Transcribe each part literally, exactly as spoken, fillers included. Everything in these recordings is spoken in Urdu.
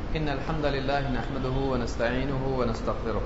إن الحمد لله نحمده ونستعينه ونستغفره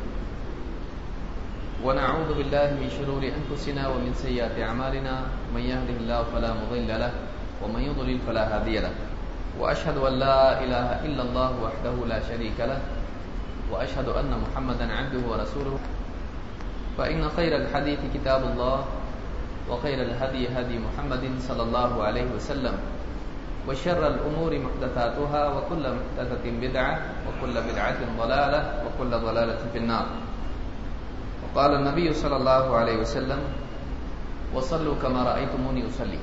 ونعوذ بالله من شرور أنفسنا ومن سيئات أعمالنا من يهده الله فلا مضل له ومن يضلل فلا هادي له وأشهد أن لا إله إلا الله وحده لا شريك له وأشهد أن محمدا عبده ورسوله فإن خير الحديث كتاب الله وخير الهدي هدي محمد صلى الله عليه وسلم وشر الأمور محدثاتها وكل محدثة بدعة وكل بدعة ضلالة وكل ضلالة في النار وقال النبي صلى الله عليه وسلم وصلوا كما رأيتموني أصلي.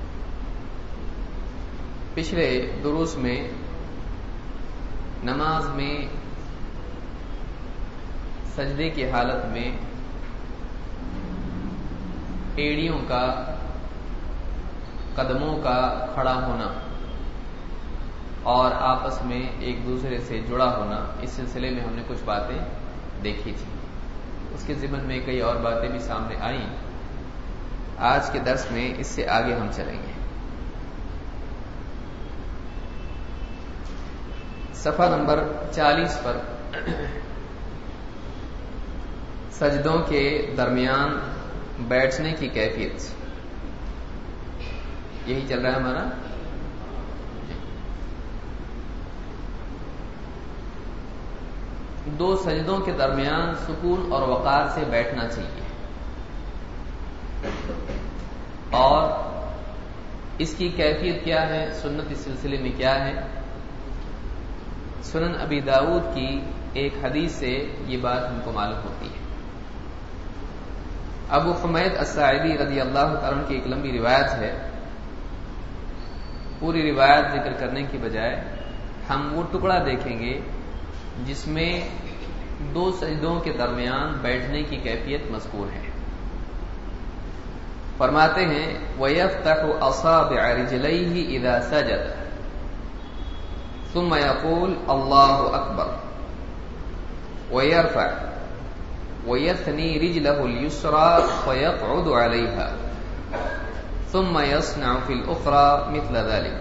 پچھلے دروس میں نماز میں سجدے کی حالت میں ایڑیوں کا قدموں کا کھڑا ہونا اور آپس میں ایک دوسرے سے جڑا ہونا، اس سلسلے میں ہم نے کچھ باتیں دیکھی تھی. اس کے ضمن میں کئی اور باتیں بھی سامنے آئیں. آج کے درس میں اس سے آگے ہم چلیں گے. صفحہ نمبر چالیس پر سجدوں کے درمیان بیٹھنے کی کیفیت، یہی چل رہا ہے ہمارا. دو سجدوں کے درمیان سکون اور وقار سے بیٹھنا چاہیے، اور اس کی کیفیت کیا ہے، سنت اس سلسلے میں کیا ہے. سنن ابی داؤد کی ایک حدیث سے یہ بات ہم کو معلوم ہوتی ہے. ابو حمید الساعدی رضی اللہ تعالیٰ عنہ کی ایک لمبی روایت ہے. پوری روایت ذکر کرنے کی بجائے ہم وہ ٹکڑا دیکھیں گے جس میں دو سجدوں کے درمیان بیٹھنے کی کیفیت مذکور ہے. فرماتے ہیں وَيَفْتَحُ أَصَابِعَ رِجْلَيْهِ إِذَا سَجَدَ ثُمَّ يَقُولُ اللَّهُ أَكْبَرُ وَيَرْفَعُ وَيَثْنِي رِجْلَهُ الْيُسْرَى فَيَقْعُدُ عَلَيْهَا ثم يصنع في الأخرى مثل ذلك.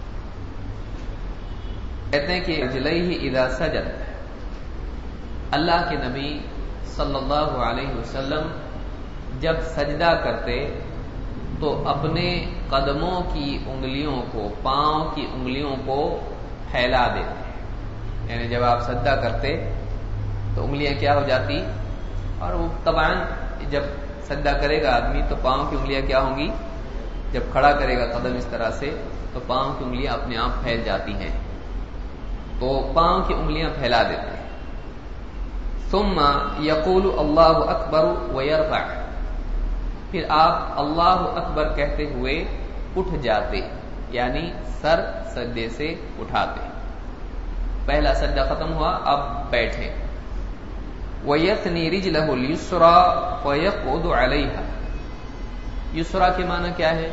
کہتے ہیں کہ رجلیہ اذا سجد، اللہ کے نبی صلی اللہ علیہ وسلم جب سجدہ کرتے تو اپنے قدموں کی انگلیوں کو، پاؤں کی انگلیوں کو پھیلا دیتے. یعنی جب آپ سجدہ کرتے تو انگلیاں کیا ہو جاتی، اور وہ طبعاً جب سجدہ کرے گا آدمی تو پاؤں کی انگلیاں کیا ہوں گی، جب کھڑا کرے گا قدم اس طرح سے تو پاؤں کی انگلیاں اپنے آپ پھیل جاتی ہیں، تو پاؤں کی انگلیاں پھیلا دیتے ہیں. ثم یقول اللہ اکبر ویرفع، پھر آپ اللہ اکبر کہتے ہوئے اٹھ جاتے، یعنی سر سجدے سے اٹھاتے. پہلا سجدہ ختم ہوا، اب بیٹھے. وَيَثْنِي رِجْلَهُ الْيُسْرَى وَيَقْعُدُ عَلَيْهَا. یسرا کے معنی کیا ہے؟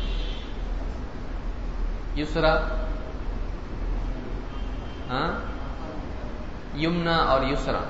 یسرا ہاں یمنا اور یسرا،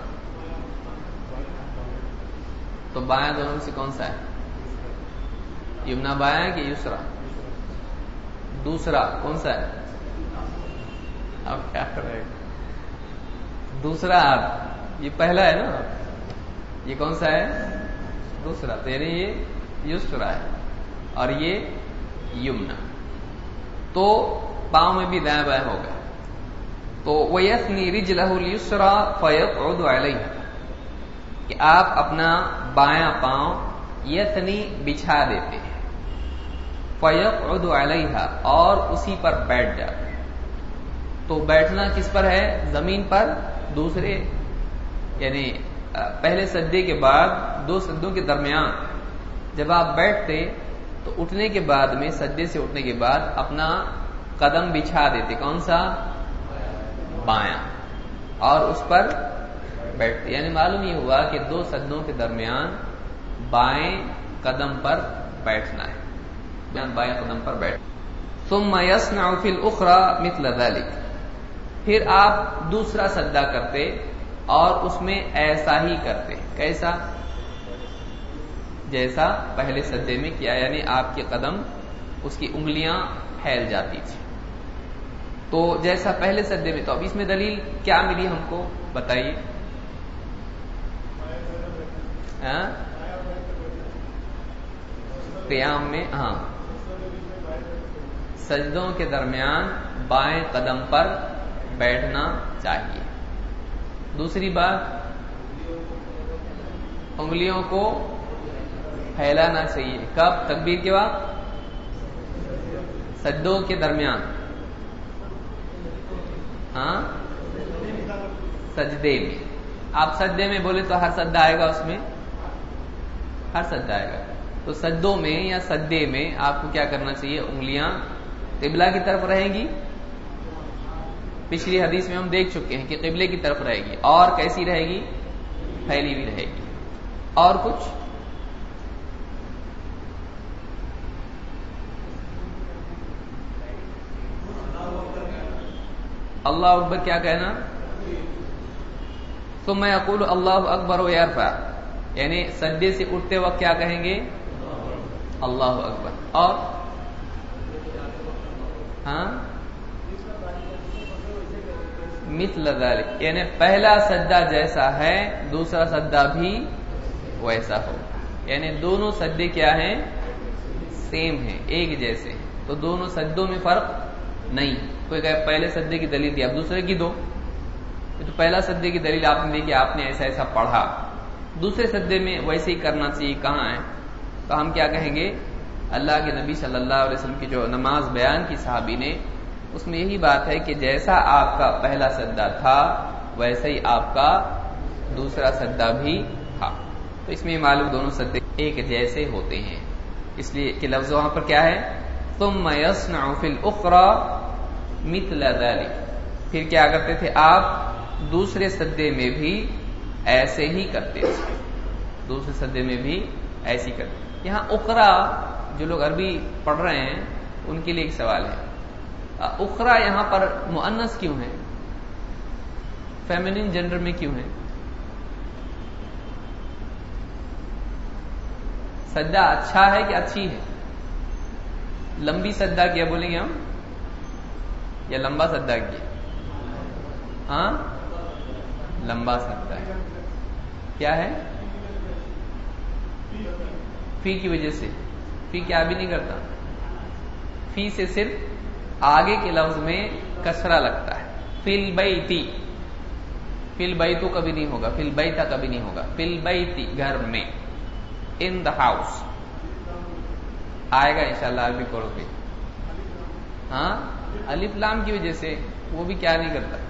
تو بایاں دونوں میں سے کون سا ہے؟ یمنا بایاں ہے کہ یسرا؟ دوسرا کون سا ہے؟ اب کیا کرے، دوسرا ہاتھ، یہ پہلا ہے نا، یہ کون سا ہے؟ دوسرا. تو یعنی یہ یسرا ہے اور یہ یمنا، تو پاؤں میں بھی دائیں بائیں ہوگا. تو وَيَثْنِي رِجْلَهُ الْيُسْرَى فَيَقْعُدُ عَلَيْهَا، کہ آپ اپنا بایاں پاؤں یثنی بچھا دیتے ہیں، فَيَقْعُدُ عَلَيْهَا، اور اسی پر بیٹھ جاتے ہیں. تو بیٹھنا کس پر ہے؟ زمین پر. دوسرے یعنی پہلے سجدے کے بعد دو سجدوں کے درمیان جب آپ بیٹھتے تو اٹھنے کے بعد میں، سجدے سے اٹھنے کے بعد اپنا قدم بچھا دیتے. کون سا؟ بایاں، اور اس پر بیٹھتے. یعنی معلوم یہ ہوا کہ دو سجدوں کے درمیان بائیں قدم پر بیٹھنا ہے، بائیں قدم پر بیٹھ. ثم يصنع في الأخرى مثل ذلك، پھر آپ دوسرا سجدہ کرتے اور اس میں ایسا ہی کرتے. کیسا؟ جیسا پہلے سجدے میں کیا، یعنی آپ کے قدم، اس کی انگلیاں پھیل جاتی تھی. تو جیسا پہلے سجدے میں. تو اب اس میں دلیل کیا ملی ہم کو بتائیے. ہاں قیام میں ہاں سجدوں کے درمیان بائیں قدم پر بیٹھنا چاہیے. دوسری بات انگلیوں کو پھیلانا چاہیے. کب؟ تکبیر کے بعد سجدوں کے درمیان. ہاں سجدے میں. آپ سجدے میں بولے تو ہر سجدہ آئے گا اس میں، ہر سجدہ آئے گا. تو سجدوں میں یا سجدے میں آپ کو کیا کرنا چاہیے؟ انگلیاں قبلہ کی طرف رہیں گی. پچھلی حدیث میں ہم دیکھ چکے ہیں کہ قبلے کی طرف رہے گی. اور کیسی رہے گی؟ پھیلی ہوئی رہے گی. اور کچھ؟ اللہ اکبر کیا کہنا؟ ثم یقول اللہ اکبر و یرفع، یعنی سجدے سے اٹھتے وقت کیا کہیں گے؟ اللہ اکبر. اور ہاں مثل ذلك، یعنی پہلا سجدہ جیسا ہے دوسرا سجدہ بھی ویسا ہو. یعنی دونوں سجدے کیا ہیں؟ سیم ہیں، ایک جیسے. تو دونوں سجدوں میں فرق نہیں. کوئی کہے پہلے سجدے کی دلیل دی اب دوسرے کی دو. تو پہلا سجدے کی دلیل آپ نے دی کہ آپ نے ایسا ایسا پڑھا، دوسرے سجدے میں ویسے ہی کرنا چاہیے. کہاں ہے؟ تو ہم کیا کہیں گے؟ اللہ کے نبی صلی اللہ علیہ وسلم کی جو نماز بیان کی صحابی نے، اس میں یہی بات ہے کہ جیسا آپ کا پہلا سجدہ تھا ویسا ہی آپ کا دوسرا سجدہ بھی تھا. تو اس میں معلوم دونوں سجدے ایک جیسے ہوتے ہیں. اس لیے کہ لفظ وہاں پر کیا ہے؟ ثم يصنع في الاخرى مثل ذلك. پھر کیا کرتے تھے آپ؟ دوسرے سجدے میں بھی ایسے ہی کرتے تھے. دوسرے سجدے میں بھی ایسی کرتے. یہاں اخرى جو لوگ عربی پڑھ رہے ہیں ان کے لیے ایک سوال ہے. اخرى یہاں پر مؤنث کیوں ہے؟ فیمنن جنڈر میں کیوں ہے؟ سجدہ اچھا ہے کہ اچھی ہے؟ لمبی سجدہ کیا بولیں گے ہم یا لمبا سجدہ کیا؟ ہاں لمبا سجدہ ہے. کیا ہے؟ فی کی وجہ سے. فی کیا بھی نہیں کرتا؟ فی سے صرف آگے کے لفظ میں کسرہ لگتا ہے. فی البیتی، فی البیتو کبھی نہیں ہوگا، فی البیتا کبھی نہیں ہوگا. فی البیتی گھر میں، ان دا ہاؤس آئے گا انشاءاللہ عربی پڑھو گے. ہاں الف لام کی وجہ سے وہ بھی کیا نہیں کرتا.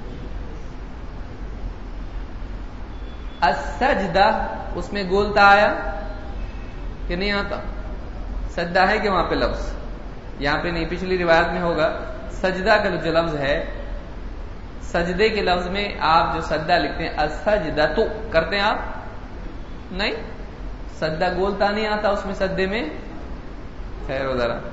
السجدہ اس میں گولتا آیا کہ نہیں آتا؟ سجدہ ہے کہ وہاں پہ لفظ؟ یہاں پہ نہیں. پچھلی روایت میں ہوگا سجدہ کا جو لفظ ہے، سجدے کے لفظ میں آپ جو سجدہ لکھتے ہیں السجدہ تو کرتے ہیں آپ نہیں. سجدہ گولتا نہیں آتا اس میں سجدے میں. خیر ہو ذرا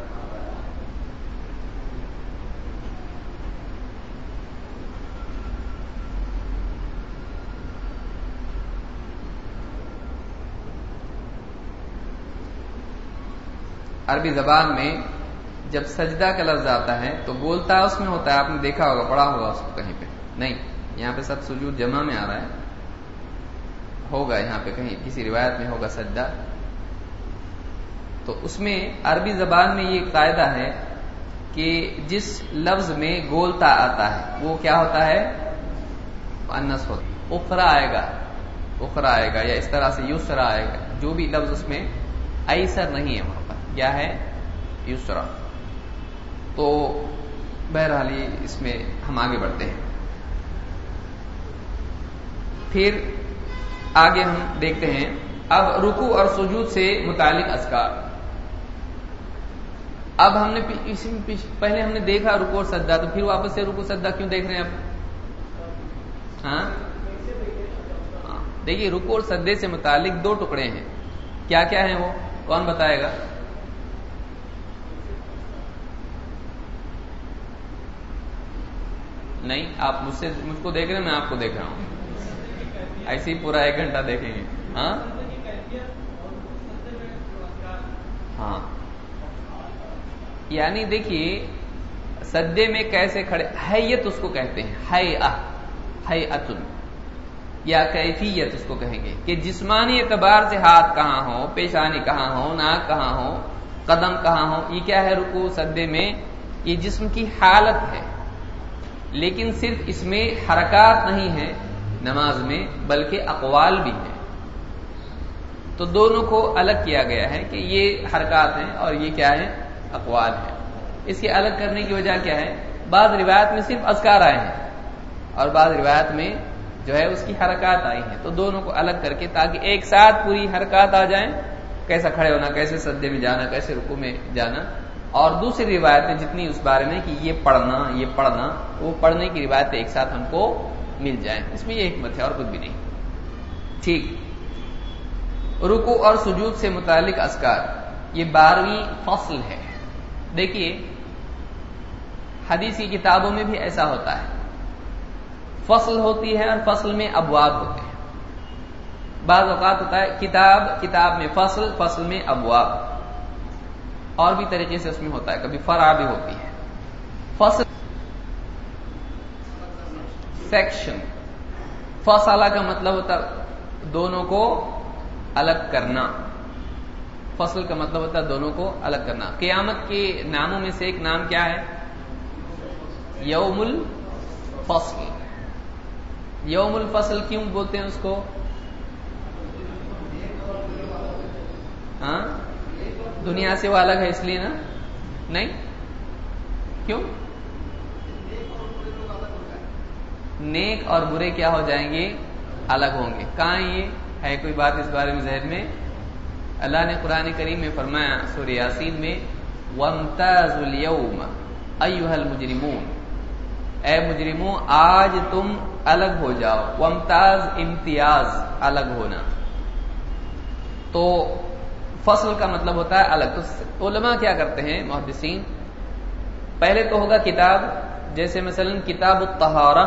عربی زبان میں جب سجدہ کا لفظ آتا ہے تو گولتا اس میں ہوتا ہے. آپ نے دیکھا ہوگا، پڑھا ہوگا اس کو کہیں پہ نہیں. یہاں پہ سب سجود جمع میں آ رہا ہے. ہوگا یہاں پہ کہیں کسی روایت میں ہوگا سجدہ. تو اس میں عربی زبان میں یہ قاعدہ ہے کہ جس لفظ میں گولتا آتا ہے وہ کیا ہوتا ہے؟ مؤنث ہوتا ہے. اخرى آئے گا، اخرى آئے گا یا اس طرح سے یسرا آئے گا. جو بھی لفظ اس میں ایسر نہیں ہے وہاں پر کیا ہے؟ یسرا. تو بہرحال اس میں ہم آگے بڑھتے ہیں. پھر آگے ہم دیکھتے ہیں اب رکوع اور سجود سے متعلق اذکار. اب ہم نے پہلے ہم نے دیکھا رکوع اور سجدہ، تو پھر واپس سے رکوع سجدہ کیوں دیکھ رہے ہیں اب؟ ہاں دیکھیے رکوع اور سجدے سے متعلق دو ٹکڑے ہیں. کیا کیا ہیں وہ؟ کون بتائے گا؟ نہیں آپ مجھ سے مجھ کو دیکھ رہے ہیں، میں آپ کو دیکھ رہا ہوں. ایسے ہی پورا ایک گھنٹہ دیکھیں گے. ہاں ہاں یعنی دیکھیے سجدے میں کیسے کھڑے، حیت اس کو کہتے ہیں، حیئہ حیئتن، یا کیفیت اس کو کہیں گے کہ جسمانی اعتبار سے ہاتھ کہاں ہو، پیشانی کہاں ہو، ناک کہاں ہو، قدم کہاں ہو، یہ کیا ہے رکوع سجدے میں، یہ جسم کی حالت ہے، لیکن صرف اس میں حرکات نہیں ہے نماز میں بلکہ اقوال بھی ہیں، تو دونوں کو الگ کیا گیا ہے کہ یہ حرکات ہیں اور یہ کیا ہے، اقوال ہے۔ اس کے الگ کرنے کی وجہ کیا ہے، بعض روایت میں صرف اذکار آئے ہیں اور بعض روایت میں جو ہے اس کی حرکات آئی ہیں، تو دونوں کو الگ کر کے تاکہ ایک ساتھ پوری حرکات آ جائیں، کیسا کھڑے ہونا، کیسے سجدے میں جانا، کیسے رکوع میں جانا، اور دوسری روایتیں جتنی اس بارے میں کہ یہ پڑھنا یہ پڑھنا وہ پڑھنے کی روایتیں ایک ساتھ ہم کو مل جائیں، اس میں یہ حکمت ہے اور کچھ بھی نہیں۔ ٹھیک، رکوع اور سجود سے متعلق اذکار، یہ بارہویں فصل ہے۔ دیکھیے حدیث کی کتابوں میں بھی ایسا ہوتا ہے، فصل ہوتی ہے اور فصل میں ابواب ہوتے ہیں، بعض اوقات ہوتا ہے کتاب کتاب میں فصل، فصل میں ابواب، اور بھی طریقے سے اس میں ہوتا ہے، کبھی فرع بھی ہوتی ہے۔ فصل سیکشن، فصلہ کا مطلب ہوتا ہے دونوں کو الگ کرنا، فصل کا مطلب ہوتا ہے دونوں کو الگ کرنا۔ قیامت کے ناموں میں سے ایک نام کیا ہے، یوم الفصل۔ یوم الفصل کیوں بولتے ہیں اس کو؟ ہاں، دنیا سے وہ الگ ہے اس لیے نا؟ نہیں، کیوں؟ نیک اور برے کیا ہو جائیں گے، الگ ہوں گے۔ کہاں یہ ہے کوئی بات اس بارے میں ذہن میں؟ اللہ نے قرآن کریم میں فرمایا سورہ یاسین میں، وَامْتَازُوا الْيَوْمَ أَيُّهَا الْمُجْرِمُونَ، اے مجرموں آج تم الگ ہو جاؤ۔ وامتاز امتیاز، الگ ہونا، تو فصل کا مطلب ہوتا ہے الگ۔ تو علماء کیا کرتے ہیں محدثین، پہلے تو ہوگا کتاب، جیسے مثلا کتاب الطہارہ،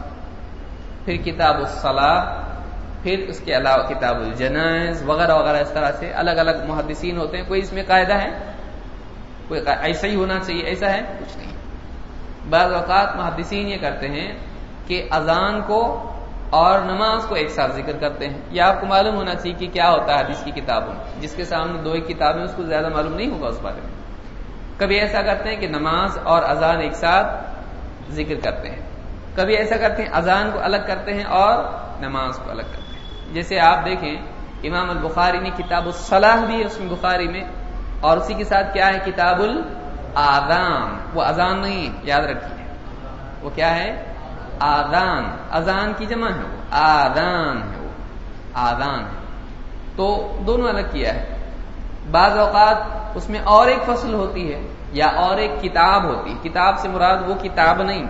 پھر کتاب الصلاۃ، پھر اس کے علاوہ کتاب الجنائز وغیرہ وغیرہ، اس طرح سے الگ الگ محدثین ہوتے ہیں۔ کوئی اس میں قاعدہ ہے، کوئی ایسا ہی ہونا چاہیے، ایسا ہے کچھ نہیں۔ بعض اوقات محدثین یہ کرتے ہیں کہ اذان کو اور نماز کو ایک ساتھ ذکر کرتے ہیں۔ یہ آپ کو معلوم ہونا چاہیے کہ کیا ہوتا ہے حدیث کی کتابوں میں، جس کے سامنے دو ایک کتابیں اس کو زیادہ معلوم نہیں ہوگا اس بارے میں۔ کبھی ایسا کرتے ہیں کہ نماز اور اذان ایک ساتھ ذکر کرتے ہیں، کبھی ایسا کرتے ہیں اذان کو الگ کرتے ہیں اور نماز کو الگ کرتے ہیں۔ جیسے آپ دیکھیں امام البخاری نے کتاب الصلاح بھی ہے اس میں بخاری میں، اور اسی کے ساتھ کیا ہے کتاب الاذان، وہ اذان نہیں، یاد رکھیے وہ کیا ہے، آذان، اذان کی جمع ہے وہ، آذان ہے وہ، آذان ہے، تو دونوں الگ کیا ہے۔ بعض اوقات اس میں اور ایک فصل ہوتی ہے یا اور ایک کتاب ہوتی ہے، کتاب سے مراد وہ کتاب نہیں،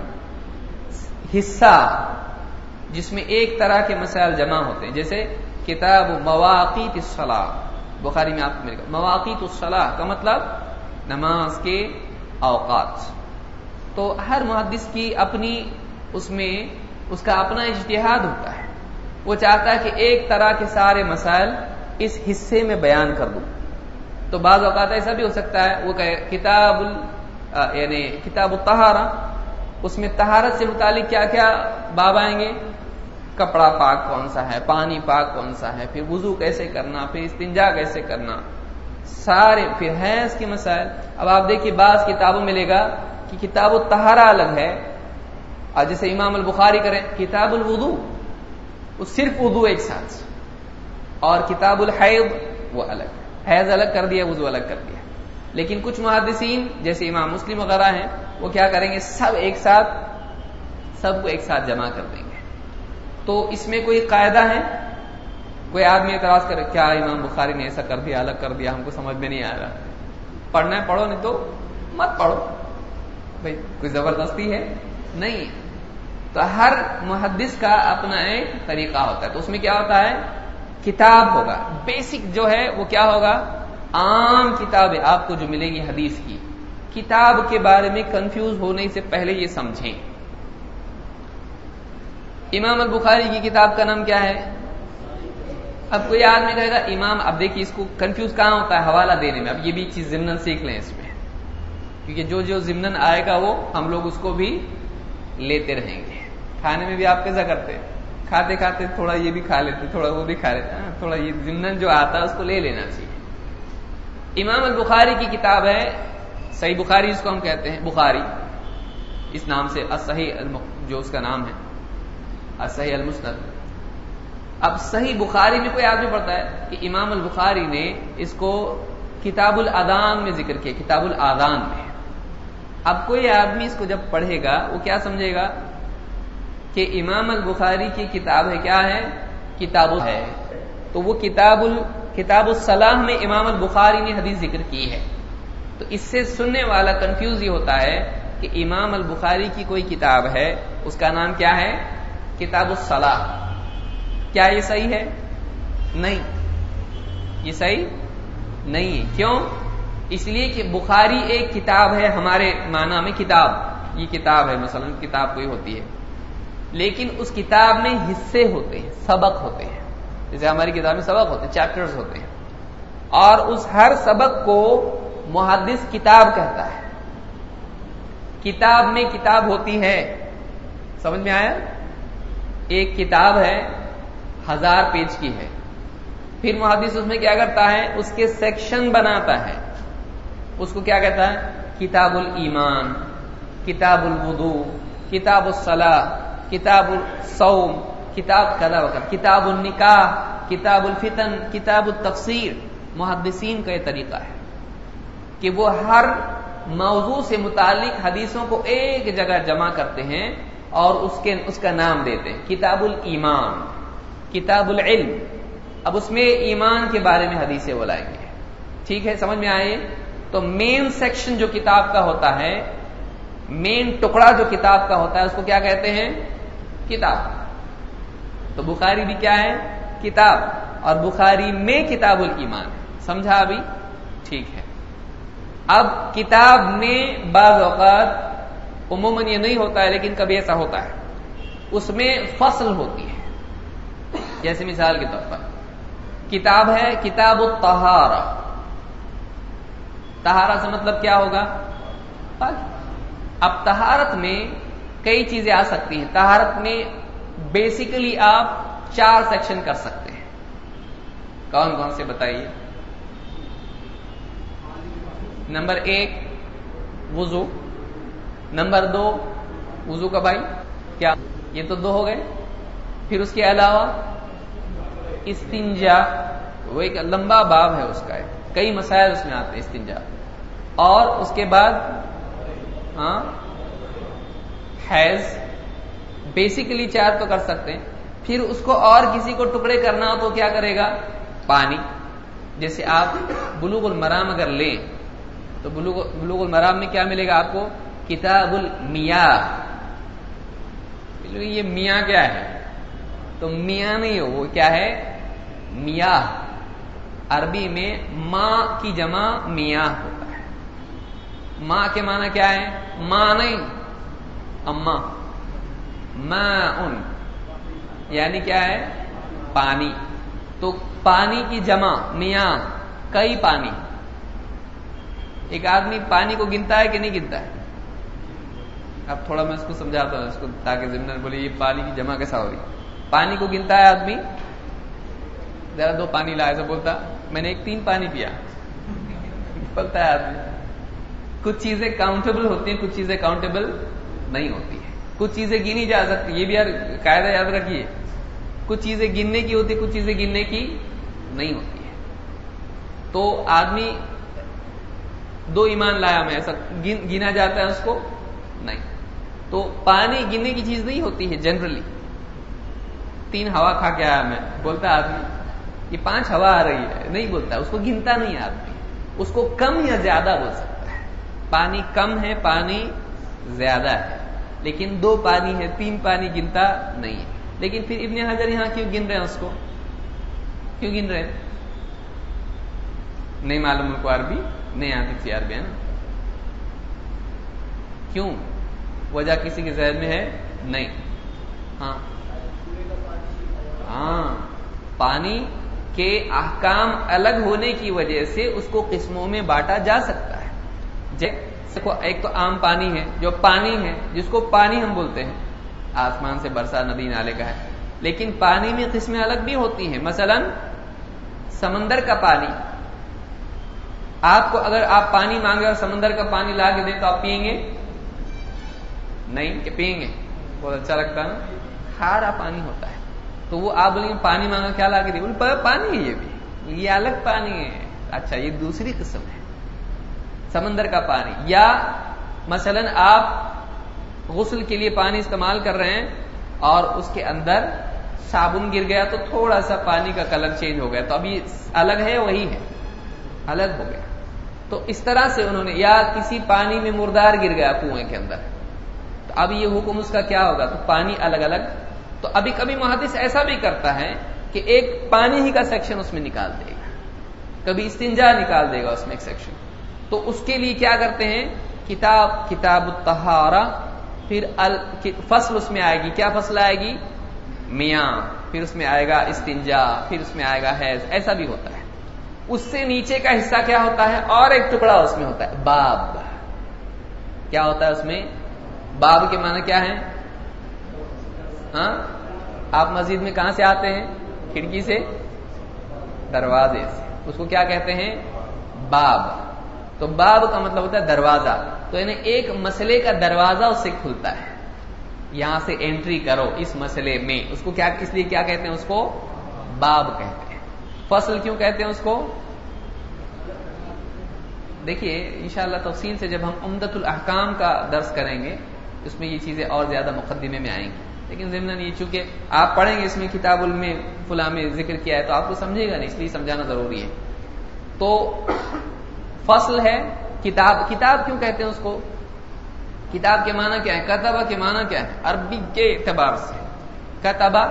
حصہ جس میں ایک طرح کے مسائل جمع ہوتے ہیں، جیسے کتاب مواقیت الصلاۃ، بخاری میں آپ کو ملے گا مواقیت الصلاۃ کا مطلب نماز کے اوقات۔ تو ہر محدث کی اپنی اس میں اس کا اپنا اجتہاد ہوتا ہے، وہ چاہتا ہے کہ ایک طرح کے سارے مسائل اس حصے میں بیان کر دوں۔ تو بعض اوقات ایسا بھی ہو سکتا ہے وہ کہے کتاب یعنی کتاب الطہارہ، اس میں طہارت سے متعلق کیا کیا باب آئیں گے، کپڑا پاک کون سا ہے، پانی پاک کون سا ہے، پھر وضو کیسے کرنا، پھر استنجا کیسے کرنا، سارے، پھر حیض کے مسائل۔ اب آپ دیکھیے بعض کتابوں میں ملے گا کہ کتاب الطہارہ الگ ہے، اور جیسے امام البخاری کریں کتاب الوضو، وہ صرف وضو ایک ساتھ، اور کتاب الحیض وہ الگ، حیض الگ کر دیا، وضو الگ کر دیا۔ لیکن کچھ محدثین جیسے امام مسلم وغیرہ ہیں وہ کیا کریں گے، سب ایک ساتھ، سب کو ایک ساتھ جمع کر دیں گے۔ تو اس میں کوئی قاعدہ ہے؟ کوئی آدمی اعتراض کرے کیا امام بخاری نے ایسا کر دیا، الگ کر دیا، ہم کو سمجھ میں نہیں آ رہا، پڑھنا ہے پڑھو، نہیں تو مت پڑھو، بھائی کوئی زبردستی ہے نہیں۔ تو ہر محدث کا اپنا ایک طریقہ ہوتا ہے، تو اس میں کیا ہوتا ہے، کتاب ہوگا، بیسک جو ہے وہ کیا ہوگا، عام کتاب آپ کو جو ملے گی حدیث کی، کتاب کے بارے میں کنفیوز ہونے سے پہلے یہ سمجھیں۔ امام البخاری کی کتاب کا نام کیا ہے؟ اب کوئی آدمی کہے گا امام، اب دیکھیے اس کو کنفیوز کہاں ہوتا ہے، حوالہ دینے میں۔ اب یہ بھی چیز ضمن سیکھ لیں اس میں، کیونکہ جو جو ضمناً آئے گا وہ ہم لوگ اس کو بھی لیتے رہیں گے. کھانے میں بھی آپ کیسا کرتے ہیں؟ کھاتے کھاتے تھوڑا یہ بھی کھا لیتے, تھوڑا وہ بھی کھا لیتے, تھوڑا یہ ضمناً جو آتا ہے اس کو لے لینا چاہیے. امام البخاری کی کتاب ہے صحیح بخاری, جس کو ہم کہتے ہیں بخاری اس نام سے, الصحیح جو اس کا نام ہے الصحیح المسند. اب صحیح بخاری میں کوئی آدمی پڑھتا ہے کہ امام البخاری نے اس کو کتاب الاذان میں ذکر کیا, کتاب الاذان میں. اب کوئی آدمی اس کو جب پڑھے گا وہ کیا سمجھے گا کہ امام البخاری کی کتاب ہے, کیا ہے, کتاب ہے. تو وہ کتاب ال کتاب الصلاح میں امام البخاری نے حدیث ذکر کی ہے. تو اس سے سننے والا کنفیوز یہ ہوتا ہے کہ امام البخاری کی کوئی کتاب ہے, اس کا نام کیا ہے, کتاب الصلاح. کیا یہ صحیح ہے؟ نہیں, یہ صحیح نہیں ہے. کیوں؟ اس لیے کہ بخاری ایک کتاب ہے ہمارے معنی میں کتاب, یہ کتاب ہے, مثلا کتاب کوئی ہوتی ہے, لیکن اس کتاب میں حصے ہوتے ہیں, سبق ہوتے ہیں. جیسے ہماری کتاب میں سبق ہوتے ہیں, چیپٹرز ہوتے ہیں, اور اس ہر سبق کو محدث کتاب کہتا ہے. کتاب میں کتاب ہوتی ہے, سمجھ میں آیا؟ ایک کتاب ہے ہزار پیج کی ہے, پھر محدث اس میں کیا کرتا ہے, اس کے سیکشن بناتا ہے. اس کو کیا کہتا ہے, کتاب الایمان, کتاب الوضوء, کتاب الصلاۃ, کتاب الصوم, کتاب کذا وکذا, کتاب النکاح, کتاب الفتن, کتاب التفسیر. محدثین کا یہ طریقہ ہے کہ وہ ہر موضوع سے متعلق حدیثوں کو ایک جگہ جمع کرتے ہیں اور اس کے اس کا نام دیتے ہیں, کتاب الایمان, کتاب العلم. اب اس میں ایمان کے بارے میں حدیثیں وہ لائیں گے. ٹھیک ہے, سمجھ میں آئے؟ تو مین سیکشن جو کتاب کا ہوتا ہے, مین ٹکڑا جو کتاب کا ہوتا ہے, اس کو کیا کہتے ہیں, کتاب. تو بخاری بھی کیا ہے, کتاب, اور بخاری میں کتاب الایمان. سمجھا ابھی؟ ٹھیک ہے. اب کتاب میں بعض اوقات عموماً یہ نہیں ہوتا ہے, لیکن کبھی ایسا ہوتا ہے, اس میں فصل ہوتی ہے. جیسے مثال کے طور پر کتاب ہے کتاب الطہارہ. طہارہ سے مطلب کیا ہوگا, پاکی. اب طہارت میں کئی چیزیں آ سکتی ہیں. طہارت میں بیسیکلی آپ چار سیکشن کر سکتے ہیں. کون کون سے بتائیے؟ نمبر ایک وضو, نمبر دو وضو کا بھائی کیا, یہ تو دو ہو گئے. پھر اس کے علاوہ استنجا, وہ ایک لمبا باب ہے اس کا, ہے کئی مسائل اس میں آتے ہیں استنجا. اور اس کے بعد ہاں حیض. بیسیکلی چار تو کر سکتے ہیں. پھر اس کو اور کسی کو ٹکڑے کرنا ہو تو کیا کرے گا, پانی. جیسے آپ بلوغ المرام اگر لیں تو بلوغ المرام میں کیا ملے گا آپ کو, کتاب المیاہ. یہ میاں کیا ہے, تو میاں نہیں ہو, وہ کیا ہے, میاہ. عربی میں ماں کی جمع میاں ہوتا ہے. ماں کے معنی کیا ہے, ماں نہیں, اما. ماء یعنی کیا ہے, پانی. تو پانی کی جمع میاں, کئی پانی. ایک آدمی پانی کو گنتا ہے کہ نہیں گنتا ہے؟ اب تھوڑا میں اس کو سمجھاتا ہوں اس کو, تاکہ ضمن بولے یہ پانی کی جمع کیسا ہو رہی. پانی کو گنتا ہے آدمی, ذرا دو پانی لائے, ایسا بولتا میں نے ایک تین پانی پیا بولتا ہے آدمی. کچھ چیزیں کاؤنٹیبل ہوتی ہیں, کچھ چیزیں کاؤنٹیبل نہیں ہوتی ہیں. کچھ چیزیں گنی جا سکتی, یہ بھی یار قاعدہ یاد رکھیے, کچھ چیزیں گننے کی ہوتی, کچھ چیزیں گننے کی نہیں ہوتی ہے. تو آدمی دو ایمان لایا میں, ایسا گنا جاتا ہے اس کو نہیں. تو پانی گننے کی چیز نہیں ہوتی ہے جنرلی. تین ہوا کھا کے آیا میں, بولتا ہے آدمی یہ پانچ ہوا آ رہی ہے, نہیں بولتا, اس کو گنتا نہیں آدمی. اس کو کم یا زیادہ بول سکتا ہے. پانی کم ہے, پانی زیادہ ہے, لیکن دو پانی ہے, تین پانی گنتا نہیں ہے. لیکن پھر ابن حجر یہاں کیوں گن رہے ہیں اس کو, کیوں گن رہے ہیں؟ نہیں معلوم ان کو عربی نہیں آتی تھی, عربی ہے نا. کیوں, وجہ کسی کے ذہن میں ہے نہیں؟ ہاں ہاں پانی کے احکام الگ ہونے کی وجہ سے اس کو قسموں میں بانٹا جا سکتا ہے. دیکھو ایک تو عام پانی ہے، جو پانی ہے جس کو پانی ہم بولتے ہیں، آسمان سے برسا ندی نالے کا ہے، لیکن پانی میں قسمیں الگ بھی ہوتی ہیں. مثلا سمندر کا پانی، آپ کو اگر آپ پانی مانگے اور سمندر کا پانی لا کے دیں تو آپ پیئیں گے؟ نہیں کہ پیئیں گے؟ بہت اچھا لگتا ہے نا، کھارا پانی ہوتا ہے. تو وہ آپ بولیں گے پانی مانگا کیا لا کے دیں؟ بولے پانی ہے، یہ بھی یہ الگ پانی ہے. اچھا یہ دوسری قسم ہے سمندر کا پانی. یا مثلا آپ غسل کے لیے پانی استعمال کر رہے ہیں اور اس کے اندر صابن گر گیا تو تھوڑا سا پانی کا کلر چینج ہو گیا، تو اب یہ الگ ہے وہی ہے؟ الگ ہو گیا. تو اس طرح سے انہوں نے، یا کسی پانی میں مردار گر گیا کنویں کے اندر، تو اب یہ حکم اس کا کیا ہوگا؟ تو پانی الگ الگ. تو ابھی کبھی محدث ایسا بھی کرتا ہے کہ ایک پانی ہی کا سیکشن اس میں نکال دے گا، کبھی استنجا نکال دے گا اس میں ایک سیکشن. تو اس کے لیے کیا کرتے ہیں؟ کتاب کتاب الطہارہ، پھر فصل اس میں آئے گی. کیا فصل آئے گی؟ میاں. پھر اس میں آئے گا استنجا، پھر اس میں آئے گا حیض. ایسا بھی ہوتا ہے. اس سے نیچے کا حصہ کیا ہوتا ہے؟ اور ایک ٹکڑا اس میں ہوتا ہے باب. کیا ہوتا ہے اس میں؟ باب کے معنی کیا ہے؟ ہاں آپ مسجد میں کہاں سے آتے ہیں؟ کھڑکی سے، دروازے سے. اس کو کیا کہتے ہیں؟ باب. تو باب کا مطلب ہوتا ہے دروازہ. تو یعنی ایک مسئلے کا دروازہ اس سے کھلتا ہے، یہاں سے انٹری کرو اس مسئلے میں. اس کو کیا، اس لیے کیا کہتے ہیں؟ اس کو باب کہتے ہیں. فصل کیوں کہتے ہیں اس کو؟ دیکھیے انشاءاللہ تفصیل سے جب ہم عمدۃ الاحکام کا درس کریں گے اس میں یہ چیزیں اور زیادہ مقدمے میں آئیں گی، لیکن ضمن یہ چونکہ آپ پڑھیں گے اس میں کتاب علم فلاں میں ذکر کیا ہے تو آپ کو سمجھے گا نہیں، اس لیے سمجھانا ضروری ہے. تو فصل ہے کتاب. کتاب کیوں کہتے ہیں اس کو؟ کتاب کے معنی کیا ہے؟ کتبہ کے معنی کیا ہے عربی کے اعتبار سے؟ کتبہ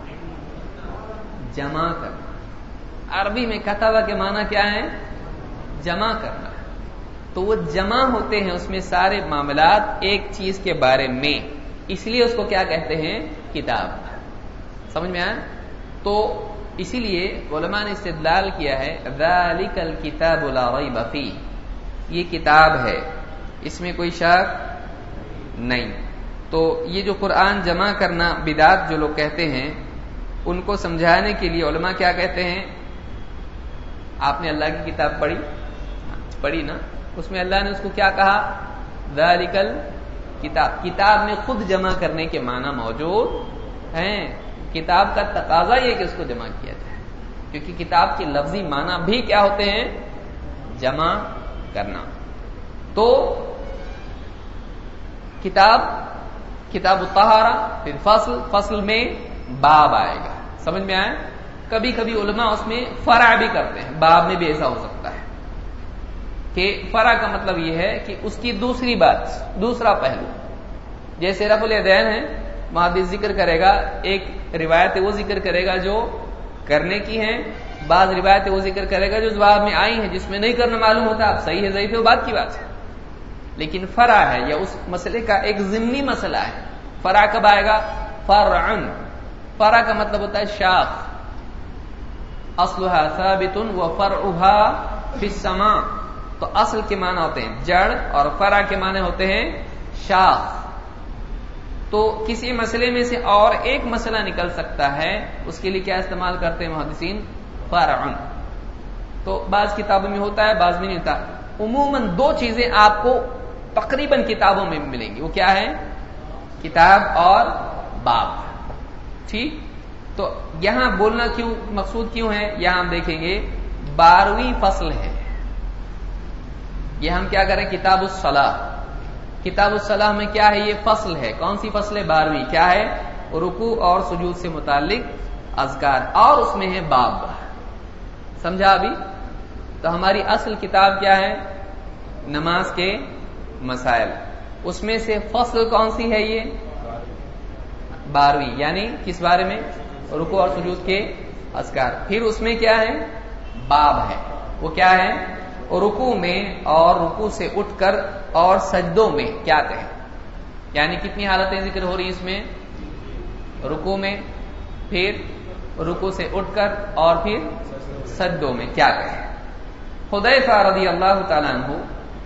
جمع کرنا. عربی میں کتبہ کے معنی کیا ہے؟ جمع کرنا. تو وہ جمع ہوتے ہیں اس میں سارے معاملات ایک چیز کے بارے میں، اس لیے اس کو کیا کہتے ہیں؟ کتاب. سمجھ میں آیا؟ تو اسی لیے علماء نے استدلال کیا ہے ذالک الکتاب لا ریب فیہ، یہ کتاب ہے اس میں کوئی شک نہیں. تو یہ جو قرآن جمع کرنا بدعت جو لوگ کہتے ہیں ان کو سمجھانے کے لیے علماء کیا کہتے ہیں؟ آپ نے اللہ کی کتاب پڑھی پڑھی نا، اس میں اللہ نے اس کو کیا کہا؟ ذالک الکتاب. کتاب میں خود جمع کرنے کے معنی موجود ہیں. کتاب کا تقاضا یہ کہ اس کو جمع کیا جائے، کیونکہ کتاب کے لفظی معنی بھی کیا ہوتے ہیں؟ جمع کرنا. تو کتاب کتاب الطہارہ، پھر فصل، فصل میں باب آئے گا. سمجھ میں آئے؟ کبھی کبھی علماء اس میں فرع بھی کرتے ہیں، باب میں بھی ایسا ہو سکتا ہے کہ فرع کا مطلب یہ ہے کہ اس کی دوسری بات، دوسرا پہلو. جیسے رفع الیدین ہے، محدث ذکر کرے گا، ایک روایت وہ ذکر کرے گا جو کرنے کی ہیں، بعض روایت وہ ذکر کرے گا جو جواب میں آئی ہیں جس میں نہیں کرنا معلوم ہوتا. اب صحیح ہے ضعیف ہے وہ بات کی بات ہے، لیکن فرع ہے یا اس مسئلے کا ایک ضمنی مسئلہ ہے. فرع کب آئے گا؟ فرع. فرع کا مطلب ہوتا ہے شاخ. اصلها ثابت وفرعها فی السماء. تو اصل کے معنی ہوتے ہیں جڑ اور فرع کے معنی ہوتے ہیں شاخ. تو کسی مسئلے میں سے اور ایک مسئلہ نکل سکتا ہے، اس کے لیے کیا استعمال کرتے ہیں محدثین؟ فرع. تو بعض کتابوں میں ہوتا ہے بعض میں نہیں ہوتا. عموماً دو چیزیں آپ کو تقریباً کتابوں میں ملیں گی، وہ کیا ہے؟ کتاب اور باب. ٹھیک. تو یہاں بولنا کیوں مقصود کیوں ہے؟ یہاں ہم دیکھیں گے بارہویں فصل ہے. یہ ہم کیا کریں؟ کتاب الصلاۃ. کتاب الصلاۃ میں کیا ہے؟ یہ فصل ہے. کون سی فصل ہے؟ بارہویں. کیا ہے؟ رکوع اور سجود سے متعلق اذکار، اور اس میں ہے باب. سمجھا ابھی؟ تو ہماری اصل کتاب کیا ہے؟ نماز کے مسائل. اس میں سے فصل کون سی ہے؟ یہ بارہویں. یعنی کس بارے میں؟ رکوع اور سجود کے اذکار. پھر اس میں کیا ہے؟ باب ہے. وہ کیا ہے؟ رکوع میں اور رکوع سے اٹھ کر اور سجدوں میں کیا کہیں، یعنی کتنی حالتیں ذکر ہو رہی اس میں؟ رکوع میں، پھر رکوع سے اٹھ کر اور پھر سجدوں میں کیا کہیں. حذیفہ رضی اللہ تعالیٰ عنہ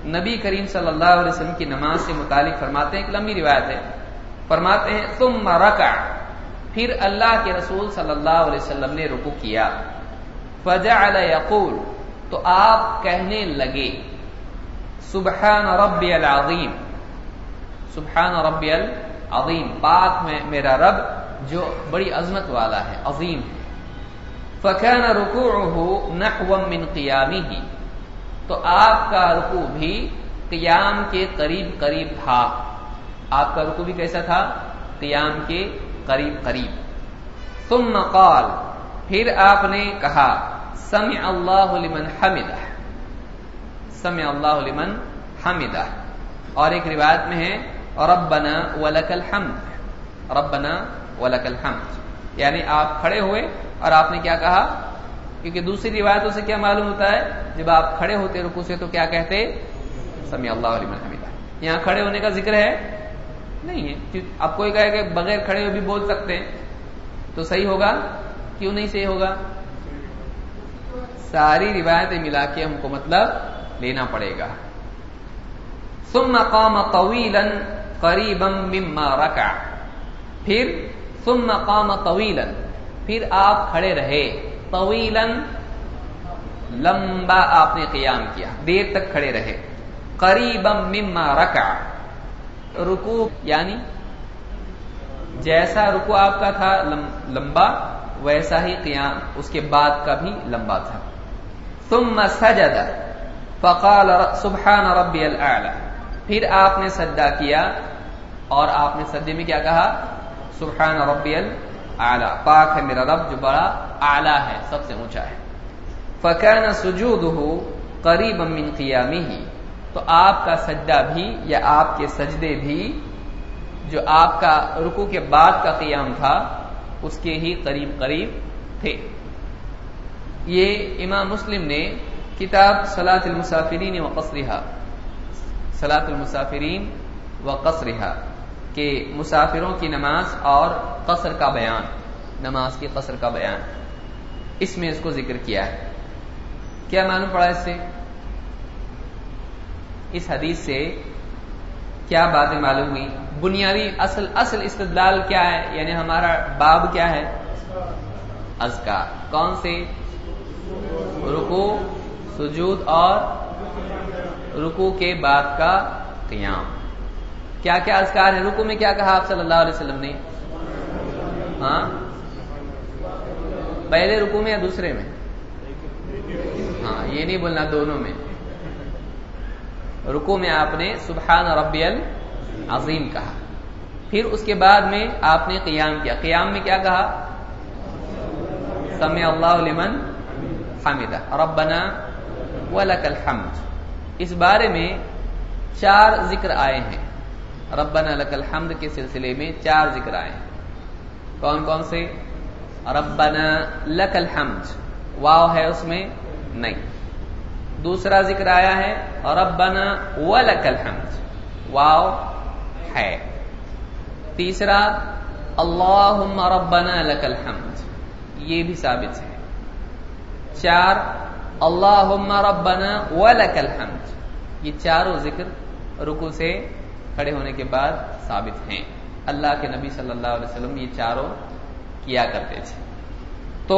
نبی کریم صلی اللہ علیہ وسلم کی نماز سے متعلق فرماتے ہیں، ایک لمبی روایت ہے، فرماتے ہیں ثم رکع، پھر اللہ کے رسول صلی اللہ علیہ وسلم نے رکوع کیا، فجعل یقول، تو آپ کہنے لگے سبحان ربی العظیم، سبحان ربی العظیم، پاک میں میرا رب جو بڑی عظمت والا ہے، عظیم ہے۔ فکان رکوعہ نحوا من قیامہ، تو آپ کا رکوع بھی قیام کے قریب قریب تھا، آپ کا رکوع بھی کیسا تھا؟ قیام کے قریب قریب۔ ثم قال، پھر آپ نے کہا سمع اللہ لمن حمدہ، سمع اللہ لمن حمدہ، اور ایک روایت میں ہے ربنا ولک الحمد، ربنا ولک الحمد، یعنی آپ کھڑے ہوئے اور آپ نے کیا کہا؟ کیونکہ دوسری روایتوں سے کیا معلوم ہوتا ہے، جب آپ کھڑے ہوتے رکوع سے تو کیا کہتے؟ سمع اللہ لمن حمدہ۔ یہاں کھڑے ہونے کا ذکر ہے نہیں ہے، اب کوئی کہے کہ بغیر کھڑے ہوئے بھی بول سکتے ہیں تو صحیح ہوگا؟ کیوں نہیں صحیح ہوگا؟ ساری روایتیں ملا کے ہم کو مطلب لینا پڑے گا۔ ثم قام طویلا قریبا مما رکع، پھر ثم قام طویلا، پھر آپ کھڑے رہے، طویلا لمبا آپ نے قیام کیا، دیر تک کھڑے رہے، قریبا مما رکع، رکوع یعنی جیسا رکوع آپ کا تھا لمبا، ویسا ہی قیام اس کے بعد کا بھی لمبا تھا۔ ثم سجد فقال سبحان ربی الاعلی، پھر آپ نے سجدہ کیا اور آپ نے سجدے میں کیا کہا؟ سبحان ربی الاعلی، پاک ہے میرا رب جو بڑا اعلی ہے، سب سے اونچا ہے۔ فکان سجودہ قریبا من قیامہ، تو آپ کا سجدہ بھی یا آپ کے سجدے بھی جو آپ کا رکوع کے بعد کا قیام تھا اس کے ہی قریب قریب تھے۔ یہ امام مسلم نے کتاب صلاۃ المسافرین و قصرها، صلاۃ المسافرین و قصرها کہ مسافروں کی نماز اور قصر کا بیان، نماز کی قصر کا بیان، اس میں اس کو ذکر کیا ہے۔ کیا معلوم پڑا اس سے؟ اس حدیث سے کیا باتیں معلوم ہوئی؟ بنیادی اصل اصل استدلال کیا ہے؟ یعنی ہمارا باب کیا ہے؟ اذکار، کون سے؟ رکوع، سجود اور رکوع کے بعد کا قیام۔ کیا کیا اذکار ہیں؟ رکوع میں کیا کہا آپ صلی اللہ علیہ وسلم نے؟ ہاں، پہلے رکوع میں یا دوسرے میں؟ ہاں، یہ نہیں بولنا دونوں میں۔ رکوع میں آپ نے سبحان ربی العظیم کہا، پھر اس کے بعد میں آپ نے قیام کیا، قیام میں کیا کہا؟ سمع اللہ لمن حمدہ، ربنا ولک الحمد۔ اس بارے میں چار ذکر آئے ہیں، ربنا لک الحمد کے سلسلے میں چار ذکر آئے ہیں۔ کون کون سے؟ ربنا لک الحمد، واو ہے اس میں؟ نہیں۔ دوسرا ذکر آیا ہے ربنا ولک الحمد، واو ہے۔ تیسرا اللہم ربنا لک الحمد، یہ بھی ثابت ہے۔ چار اللہم ربنا ولک الحمد، یہ چاروں ذکر رکوع سے کھڑے ہونے کے بعد ثابت ہیں۔ اللہ کے نبی صلی اللہ علیہ وسلم یہ چاروں کیا کرتے تھے۔ تو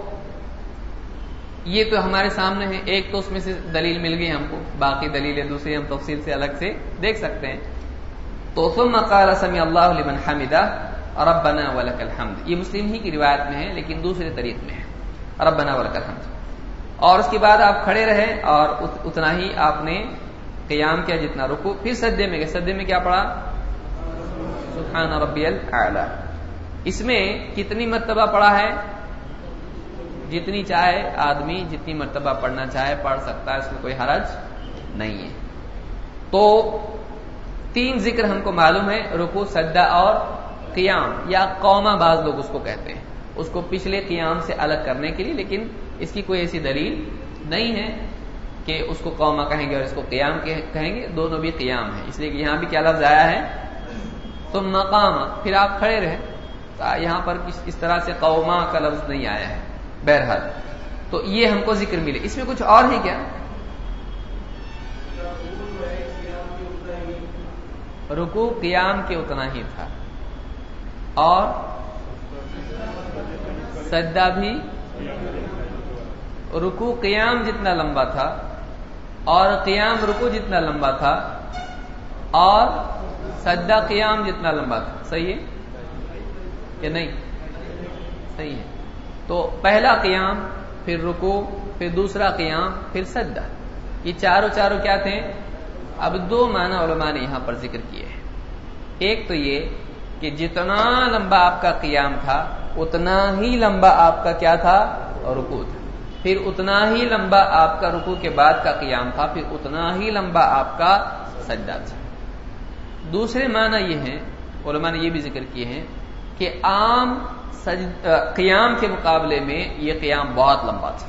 یہ تو ہمارے سامنے ہے، ایک تو اس میں سے دلیل مل گئی ہم کو، باقی دلیلیں دوسری ہم تفصیل سے الگ سے دیکھ سکتے ہیں۔ تو ثم قال سمع اللہ لمن حمدہ ربنا ولک الحمد، یہ مسلم ہی کی روایت میں ہے لیکن دوسرے طریق میں ہے، ربنا ولک الحمد۔ اور اس کے بعد آپ کھڑے رہے اور اتنا ہی آپ نے قیام کیا جتنا رکوع، پھر سجدے میں گئے، سجدے میں کیا پڑھا؟ سبحان ربی الاعلی۔ اس میں کتنی مرتبہ پڑھا ہے؟ جتنی چاہے آدمی جتنی مرتبہ پڑھنا چاہے پڑھ سکتا ہے، اس میں کوئی حرج نہیں ہے۔ تو تین ذکر ہم کو معلوم ہے، رکوع، سجدہ اور قیام، یا قوما بعض لوگ اس کو کہتے ہیں، اس کو پچھلے قیام سے الگ کرنے کے لیے، لیکن اس کی کوئی ایسی دلیل نہیں ہے کہ اس کو قوما کہیں گے اور اس کو قیام کہیں گے، دونوں بھی قیام ہے۔ اس لیے کہ یہاں بھی کیا لفظ آیا ہے؟ ثم قام، پھر آپ کھڑے رہے، یہاں پر اس طرح سے قوما کا لفظ نہیں آیا ہے۔ بہرحال تو یہ ہم کو ذکر ملے۔ اس میں کچھ اور ہے کیا؟ رکوع قیام کے اتنا ہی تھا اور سجدہ بھی رکوع قیام جتنا لمبا تھا اور قیام رکوع جتنا لمبا تھا اور سجدہ قیام جتنا لمبا تھا. صحیح ہے کہ نہیں؟ صحیح ہے. تو پہلا قیام، پھر رکوع، پھر دوسرا قیام، پھر سجدہ، یہ چاروں چاروں کیا تھے؟ اب دو معنی علماء نے یہاں پر ذکر کیے ہیں. ایک تو یہ کہ جتنا لمبا آپ کا قیام تھا اتنا ہی لمبا آپ کا کیا تھا؟ رکوع تھا. پھر اتنا ہی لمبا آپ کا رکوع کے بعد کا قیام تھا، پھر اتنا ہی لمبا آپ کا سجدہ تھا. دوسرے معنی یہ ہیں، علماء نے یہ بھی ذکر کیے ہیں کہ عام قیام کے مقابلے میں یہ قیام بہت لمبا تھا.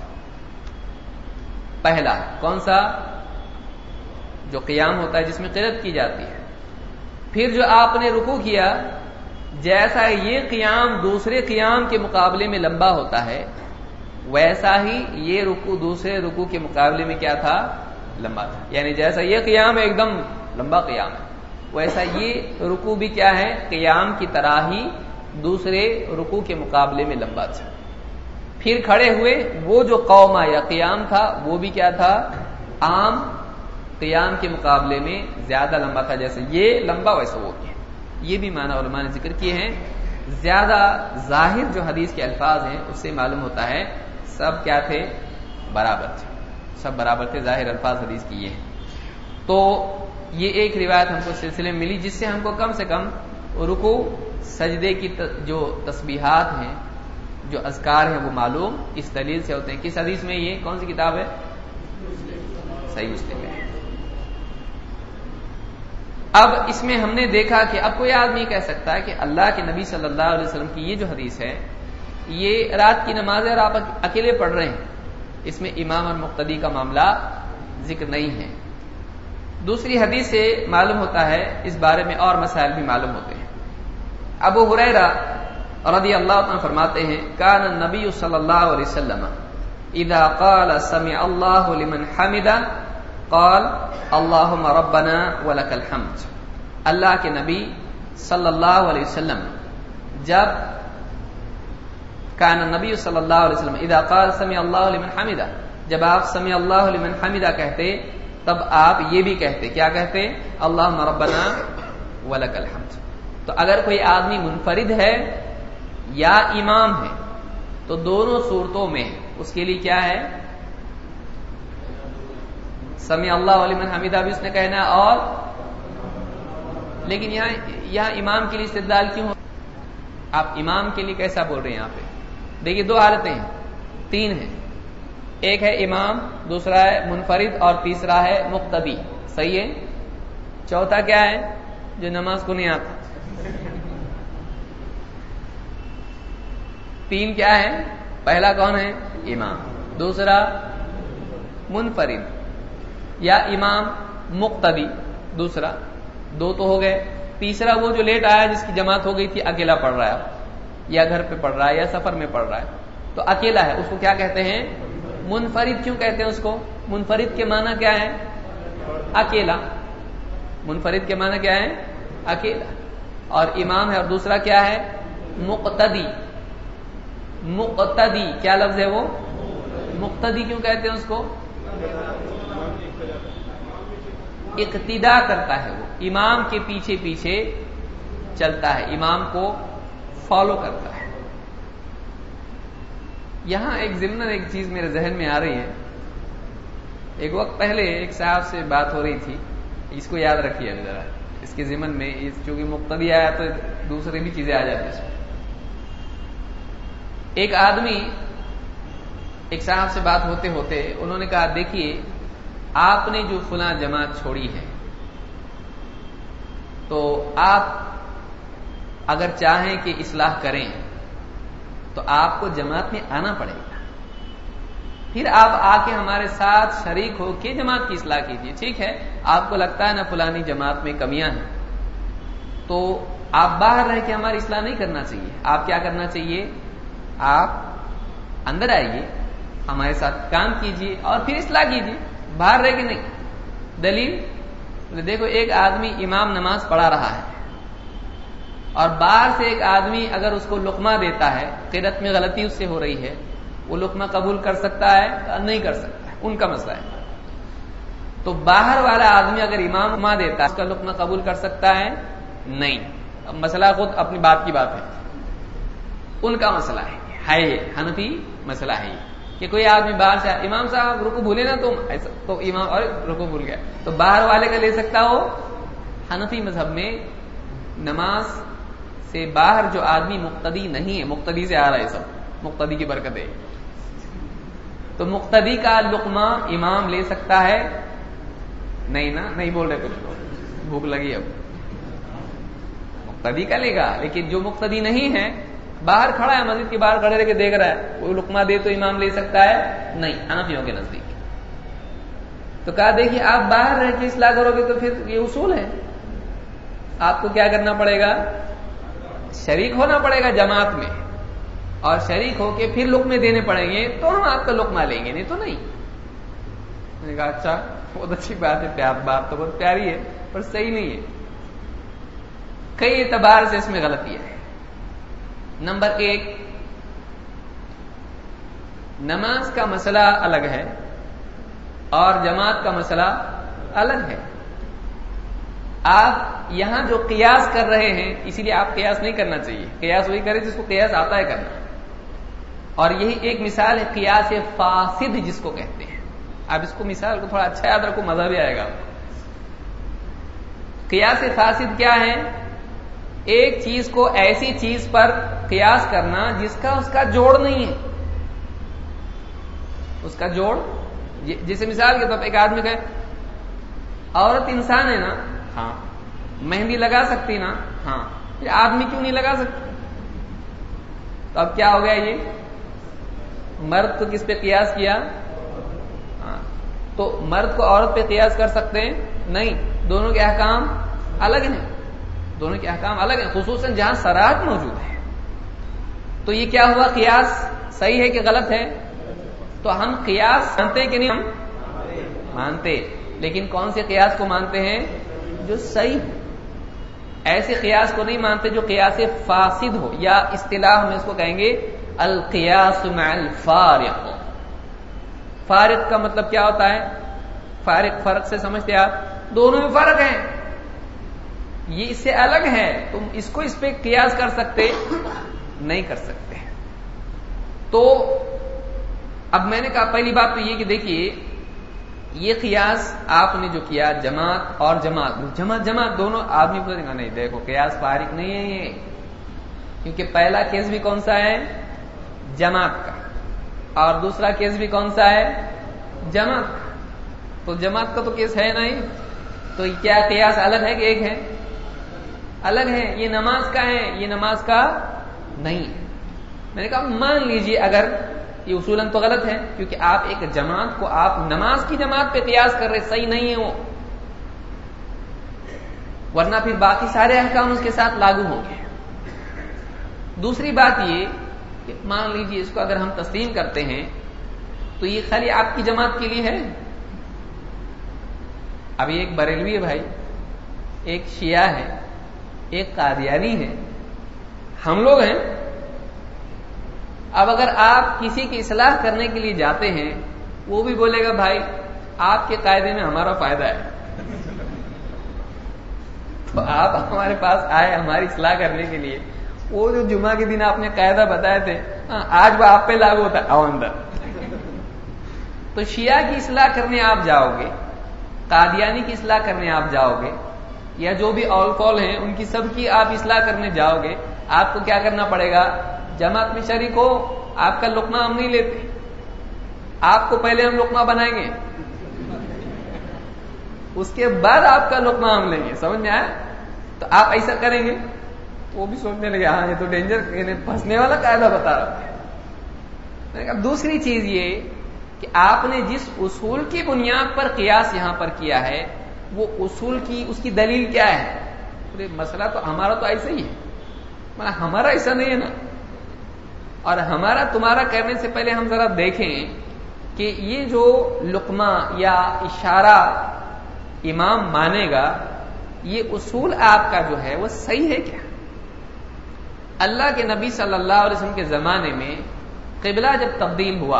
پہلا کون سا؟ جو قیام ہوتا ہے جس میں قرات کی جاتی ہے. پھر جو آپ نے رکوع کیا، جیسا یہ قیام دوسرے قیام کے مقابلے میں لمبا ہوتا ہے ویسا ہی یہ رکوع دوسرے رکوع کے مقابلے میں کیا تھا؟ لمبا تھا. یعنی جیسا یہ قیام ایک دم لمبا قیام ہے ویسا یہ رکوع بھی کیا ہے؟ قیام کی طرح ہی دوسرے رکوع کے مقابلے میں لمبا تھا. پھر کھڑے ہوئے وہ جو قوما یا قیام تھا وہ بھی کیا تھا؟ عام قیام کے مقابلے میں زیادہ لمبا تھا. جیسے یہ لمبا ویسا وہ بھی ہے. یہ بھی معنی علماء نے ذکر کیے ہیں. زیادہ ظاہر جو حدیث کے الفاظ ہیں اس سے معلوم ہوتا ہے سب کیا تھے؟ برابر تھے. سب برابر تھے. ظاہر الفاظ حدیث کی یہ ہیں. تو یہ ایک روایت ہم کو سلسلے میں ملی جس سے ہم کو کم سے کم رکوع سجدے کی جو تسبیحات ہیں، جو اذکار ہیں وہ معلوم اس دلیل سے ہوتے ہیں. کس حدیث میں؟ یہ کون سی کتاب ہے؟ صحیح مسلم میں. اب اس میں ہم نے دیکھا کہ اب کوئی آدمی کہہ سکتا ہے کہ اللہ کے نبی صلی اللہ علیہ وسلم کی یہ جو حدیث ہے یہ رات کی نماز ہے اور آپ اکیلے پڑھ رہے ہیں، اس میں امام اور مقتدی کا معاملہ ذکر نہیں ہے. دوسری حدیث سے معلوم ہوتا ہے اس بارے میں اور مسائل بھی معلوم ہوتے ہیں. ابو ہریرہ رضی اللہ عنہ فرماتے ہیں کان النبی صلی اللہ علیہ وسلم اذا قال سمع اللہ لمن حمدہ قال اللہم ربنا ولک الحمد. اللہ کے نبی صلی اللہ علیہ وسلم جب کان النبی صلی اللہ علیہ وسلم اذا قال سمع اللہ لمن حمدہ، جب آپ سمع اللہ لمن حمدہ کہتے تب آپ یہ بھی کہتے، کیا کہتے؟ اللہم ربنا ولک الحمد. تو اگر کوئی آدمی منفرد ہے یا امام ہے تو دونوں صورتوں میں اس کے لیے کیا ہے؟ سمع اللہ لمن حمدہ بھی اس نے کہنا ہے. اور لیکن یہاں یہاں امام کے لیے استدلال کیوں؟ آپ امام کے لیے کیسا بول رہے ہیں یہاں پہ؟ دیکھیے دو حالتیں ہیں، تین ہیں. ایک ہے امام، دوسرا ہے منفرد اور تیسرا ہے مقتدی. صحیح ہے. چوتھا کیا ہے؟ جو نماز کو نہیں آتا. تین کیا ہے؟ پہلا کون ہے؟ امام. دوسرا منفرد یا امام مقتدی. دوسرا دو تو ہو گئے. تیسرا وہ جو لیٹ آیا جس کی جماعت ہو گئی تھی، اکیلا پڑھ رہا ہے یا گھر پہ پڑھ رہا ہے یا سفر میں پڑھ رہا ہے تو اکیلا ہے، اس کو کیا کہتے ہیں؟ منفرد. کیوں کہتے ہیں اس کو؟ منفرد کے معنی کیا ہے؟ اکیلا. منفرد کے معنی کیا ہے؟ اکیلا. اور امام ہے. اور دوسرا کیا ہے؟ مقتدی. مقتدی کیا لفظ ہے وہ؟ مقتدی. کیوں کہتے ہیں اس کو؟ اقتداء کرتا ہے، وہ امام کے پیچھے پیچھے چلتا ہے، امام کو فالو کرتا ہے. یہاں ایک ضمن ایک چیز میرے ذہن میں آ رہی ہے. ایک وقت پہلے ایک صاحب سے بات ہو رہی تھی، اس کو یاد رکھیے ذرا، اس کے ضمن میں چونکہ مقتدی آیا تو دوسری بھی چیزیں آ جاتی ہیں. ایک آدمی ایک صاحب سے بات ہوتے ہوتے انہوں نے کہا دیکھیے آپ نے جو فلاں جماعت چھوڑی ہے تو آپ اگر چاہیں کہ اصلاح کریں تو آپ کو جماعت میں آنا پڑے گا، پھر آپ آ کے ہمارے ساتھ شریک ہو کے جماعت کی اصلاح کیجیے. ٹھیک ہے، آپ کو لگتا ہے نا فلانی جماعت میں کمیاں ہیں تو آپ باہر رہ کے ہماری اصلاح نہیں کرنا چاہیے. آپ کیا کرنا چاہیے؟ آپ اندر آئیے، ہمارے ساتھ کام کیجیے اور پھر اصلاح کیجیے، باہر رہ کے نہیں. دلیل دیکھو ایک آدمی امام نماز پڑھا رہا ہے اور باہر سے ایک آدمی اگر اس کو لقمہ دیتا ہے، قرأت میں غلطی اس سے ہو رہی ہے، وہ لقمہ قبول کر سکتا ہے؟ نہیں کر سکتا ہے، ان کا مسئلہ ہے۔ تو باہر والا آدمی اگر امام لقمہ دیتا ہے اس کا لقمہ قبول کر سکتا ہے؟ نہیں۔ اب مسئلہ خود اپنی بات کی بات ہے، ان کا مسئلہ ہے ہے حنفی مسئلہ ہے کہ کوئی آدمی باہر سے امام صاحب رکو بھولے نا تم ایسا، تو امام اور رکو بھول گیا تو باہر والے کا لے سکتا ہو؟ حنفی مذہب میں نماز سے باہر جو آدمی مقتدی نہیں ہے، مقتدی سے آ رہا ہے سب، مقتدی کی برکت ہے، تو مقتدی کا لقمہ امام لے سکتا ہے؟ نہیں نا، نہیں بول رہے کچھ لوگ، بھوک لگی اب۔ مقتدی کا لے گا، لیکن جو مقتدی نہیں ہے باہر کھڑا ہے، مسجد کے باہر کھڑے رہ کے دیکھ رہا ہے، وہ لقمہ دے تو امام لے سکتا ہے؟ نہیں، حنفیوں کے نزدیک۔ تو کہا دیکھیے آپ باہر رہ کے اصلاح کرو گے تو پھر یہ اصول ہے، آپ کو کیا کرنا پڑے گا؟ شریک ہونا پڑے گا جماعت میں، اور شریک ہو کے پھر لقمے دینے پڑیں گے تو ہم آپ کا لقمہ لیں گے، نہیں تو نہیں۔ میں نے کہا اچھا بہت اچھی بات ہے، پیار بات تو بہت پیاری ہے پر صحیح نہیں ہے، کئی اعتبار سے اس میں غلطی ہے۔ نمبر ایک، نماز کا مسئلہ الگ ہے اور جماعت کا مسئلہ الگ ہے۔ آپ یہاں جو قیاس کر رہے ہیں، اسی لیے آپ قیاس نہیں کرنا چاہیے، قیاس وہی کرے جس کو قیاس آتا ہے کرنا، اور یہی ایک مثال ہے قیاس فاسد جس کو کہتے ہیں۔ آپ اس کو مثال کو تھوڑا اچھا یاد رکھو، مزہ بھی آئے گا۔ قیاس فاسد کیا ہے؟ ایک چیز کو ایسی چیز پر قیاس کرنا جس کا اس کا جوڑ نہیں ہے، اس کا جوڑ، جیسے مثال کے طور پر ایک آدمی کہے عورت انسان ہے نا، ہاں، مہندی لگا سکتی نا، ہاں، پھر آدمی کیوں نہیں لگا سکتی؟ تو اب کیا ہو گیا؟ یہ مرد کو کس پہ قیاس کیا؟ ہاں، تو مرد کو عورت پہ قیاس کر سکتے ہیں؟ نہیں، دونوں کے احکام الگ ہیں، دونوں کے احکام الگ ہیں، خصوصاً جہاں صراحت موجود ہے۔ تو یہ کیا ہوا؟ قیاس صحیح ہے کہ غلط ہے؟ تو ہم قیاس مانتے کہ نہیں؟ ہم مانتے، لیکن کون سے قیاس کو مانتے ہیں؟ جو صحیح ہو۔ ایسے قیاس کو نہیں مانتے جو قیاس فاسد ہو، یا اصطلاح میں اس کو کہیں گے القیاس مع الفارق۔ فارق کا مطلب کیا ہوتا ہے؟ فارق، فرق سے سمجھتے آپ؟ دونوں میں فرق ہے، یہ اس سے الگ ہے، تم اس کو اس پہ قیاس کر سکتے نہیں کر سکتے۔ تو اب میں نے کہا پہلی بات تو یہ کہ دیکھیے یہ قیاس آپ نے جو کیا جماعت اور جماعت جماعت جماعت دونوں آدمی کو نہیں، دیکھو قیاس فارق نہیں ہے یہ، کیونکہ پہلا کیس بھی کون سا ہے؟ جماعت کا، اور دوسرا کیس بھی کون سا ہے؟ جماعت کا۔ تو جماعت کا تو کیس ہے نہیں، تو کیا قیاس الگ ہے کہ ایک ہے؟ الگ ہے۔ یہ نماز کا ہے، یہ نماز کا نہیں ہے۔ میں نے کہا مان لیجئے اگر یہ اصولاً تو غلط ہے، کیونکہ آپ ایک جماعت کو آپ نماز کی جماعت پہ قیاس کر رہے، صحیح نہیں ہے وہ، ورنہ پھر باقی سارے احکام اس کے ساتھ لاگو ہوں گے۔ دوسری بات یہ کہ مان لیجئے اس کو اگر ہم تسلیم کرتے ہیں تو یہ خالی آپ کی جماعت کے لیے ہے۔ ابھی ایک بریلوی ہے بھائی، ایک شیعہ ہے، ایک قادیانی ہے، ہم لوگ ہیں۔ اب اگر آپ کسی کی اصلاح کرنے کے لیے جاتے ہیں، وہ بھی بولے گا بھائی آپ کے قاعدے میں ہمارا فائدہ ہے، تو آپ ہمارے پاس آئے ہماری اصلاح کرنے کے لیے، وہ جو جمعہ کے دن آپ نے قاعدہ بتائے تھے آج وہ آپ پہ لاگو ہوتا ہے، آؤ اندر۔ تو شیعہ کی اصلاح کرنے آپ جاؤ گے، قادیانی کی اصلاح کرنے آپ جاؤ گے، یا جو بھی اول فول ہیں ان کی سب کی آپ اصلاح کرنے جاؤ گے، آپ کو کیا کرنا پڑے گا؟ جماعت میں شریک ہو، آپ کا لقمہ ہم نہیں لیتے، آپ کو پہلے ہم لقمہ بنائیں گے، اس کے بعد آپ کا لقمہ ہم لیں گے۔ سمجھ میں آیا؟ تو آپ ایسا کریں گے تو وہ بھی سوچنے لگے ہاں یہ تو ڈینجر پھنسنے والا قاعدہ بتا رہا ہے۔ دوسری چیز یہ کہ آپ نے جس اصول کی بنیاد پر قیاس یہاں پر کیا ہے وہ اصول کی اس کی دلیل کیا ہے؟ مسئلہ تو ہمارا تو ایسا ہی ہے، مطلب ہمارا ایسا نہیں ہے نا، اور ہمارا تمہارا کرنے سے پہلے ہم ذرا دیکھیں کہ یہ جو لقمہ یا اشارہ امام مانے گا، یہ اصول آپ کا جو ہے وہ صحیح ہے کیا؟ اللہ کے نبی صلی اللہ علیہ وسلم کے زمانے میں قبلہ جب تبدیل ہوا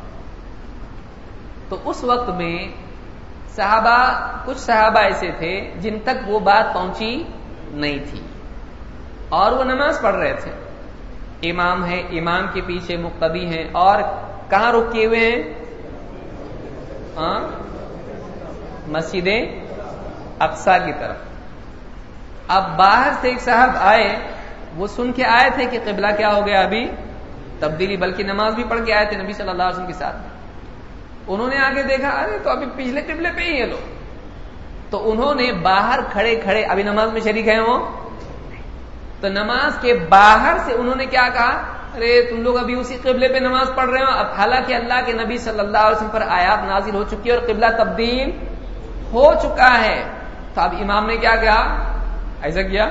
تو اس وقت میں صحابہ کچھ صحابہ ایسے تھے جن تک وہ بات پہنچی نہیں تھی اور وہ نماز پڑھ رہے تھے، امام ہے، امام کے پیچھے مقتدی ہیں، اور کہاں رکے ہوئے ہیں؟ ہاں مسجد اقصی کی طرف۔ اب باہر سے ایک صاحب آئے، وہ سن کے آئے تھے کہ قبلہ کیا ہو گیا، ابھی تبدیلی، بلکہ نماز بھی پڑھ کے آئے تھے نبی صلی اللہ علیہ وسلم کے ساتھ۔ انہوں نے آگے دیکھا، ارے تو ابھی پچھلے قبلے پہ ہی ہے لوگ، تو انہوں نے باہر کھڑے کھڑے، ابھی نماز میں شریک ہیں وہ، تو نماز کے باہر سے انہوں نے کیا کہا، ارے تم لوگ ابھی اسی قبلے پہ نماز پڑھ رہے ہو، اب حالانکہ اللہ کے نبی صلی اللہ علیہ وسلم پر آیات نازل ہو چکی ہے اور قبلہ تبدیل ہو چکا ہے۔ تو اب امام نے کیا کہا، ایسا کیا،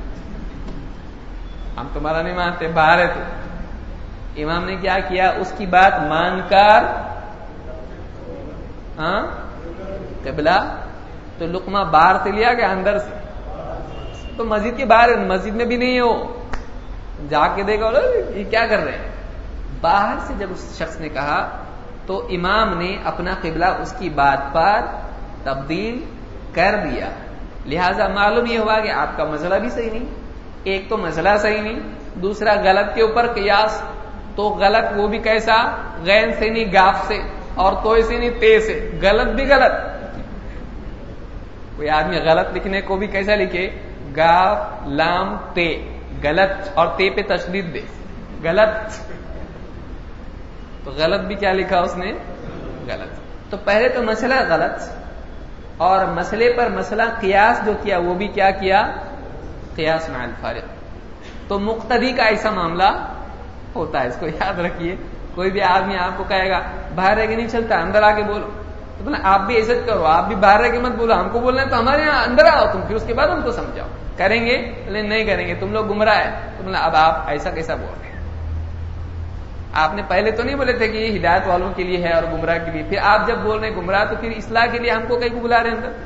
ہم تمہارا نہیں مانتے، باہر ہے تو۔ امام نے کیا کیا، اس کی بات مان کر ہاں قبلہ تو لقمہ باہر سے لیا کہ اندر سے؟ تو مسجد کے باہر، مسجد میں بھی نہیں ہو، جا کے دیکھا یہ کیا کر رہے ہیں۔ باہر سے جب اس شخص نے کہا تو امام نے اپنا قبلہ اس کی بات پر تبدیل کر دیا، لہذا معلوم یہ ہوا کہ آپ کا مسئلہ بھی صحیح نہیں، ایک تو مسئلہ صحیح نہیں، دوسرا غلط کے اوپر قیاس، تو غلط وہ بھی کیسا، غین سے نہیں گاف سے، اور تو سے نہیں تے سے، غلط بھی غلط۔ کوئی آدمی غلط لکھنے کو بھی کیسا لکھے، گاف لام تے، غلط، اور تے پہ تشدید دے، غلط، تو غلط بھی کیا لکھا اس نے، غلط۔ تو پہلے تو مسئلہ غلط، اور مسئلے پر مسئلہ قیاس جو کیا وہ بھی کیا کیا، قیاس مع الفارق۔ تو مقتدی کا ایسا معاملہ ہوتا ہے، اس کو یاد رکھیے۔ کوئی بھی آدمی آپ کو کہے گا باہر رہ کے نہیں چلتا، اندر آ کے بولو، تو بولے آپ بھی عزت کرو، آپ بھی باہر رہ کے مت بولو، ہم کو بولنا ہے تو ہمارے یہاں اندر آؤ تم، پھر اس کے بعد ہم کو سمجھاؤ۔ کریں گے؟ بولے نہیں کریں گے، تم لوگ گمراہ ہے۔ تو بولے اب آپ ایسا کیسا بول رہے ہیں، آپ نے پہلے تو نہیں بولے تھے کہ یہ ہدایت والوں کے لیے ہے اور گمراہ کے لیے، پھر آپ جب بول رہے ہیں گمراہ تو پھر اصلاح کے لیے ہم کو کہیں کو بلا رہے ہیں اندر؟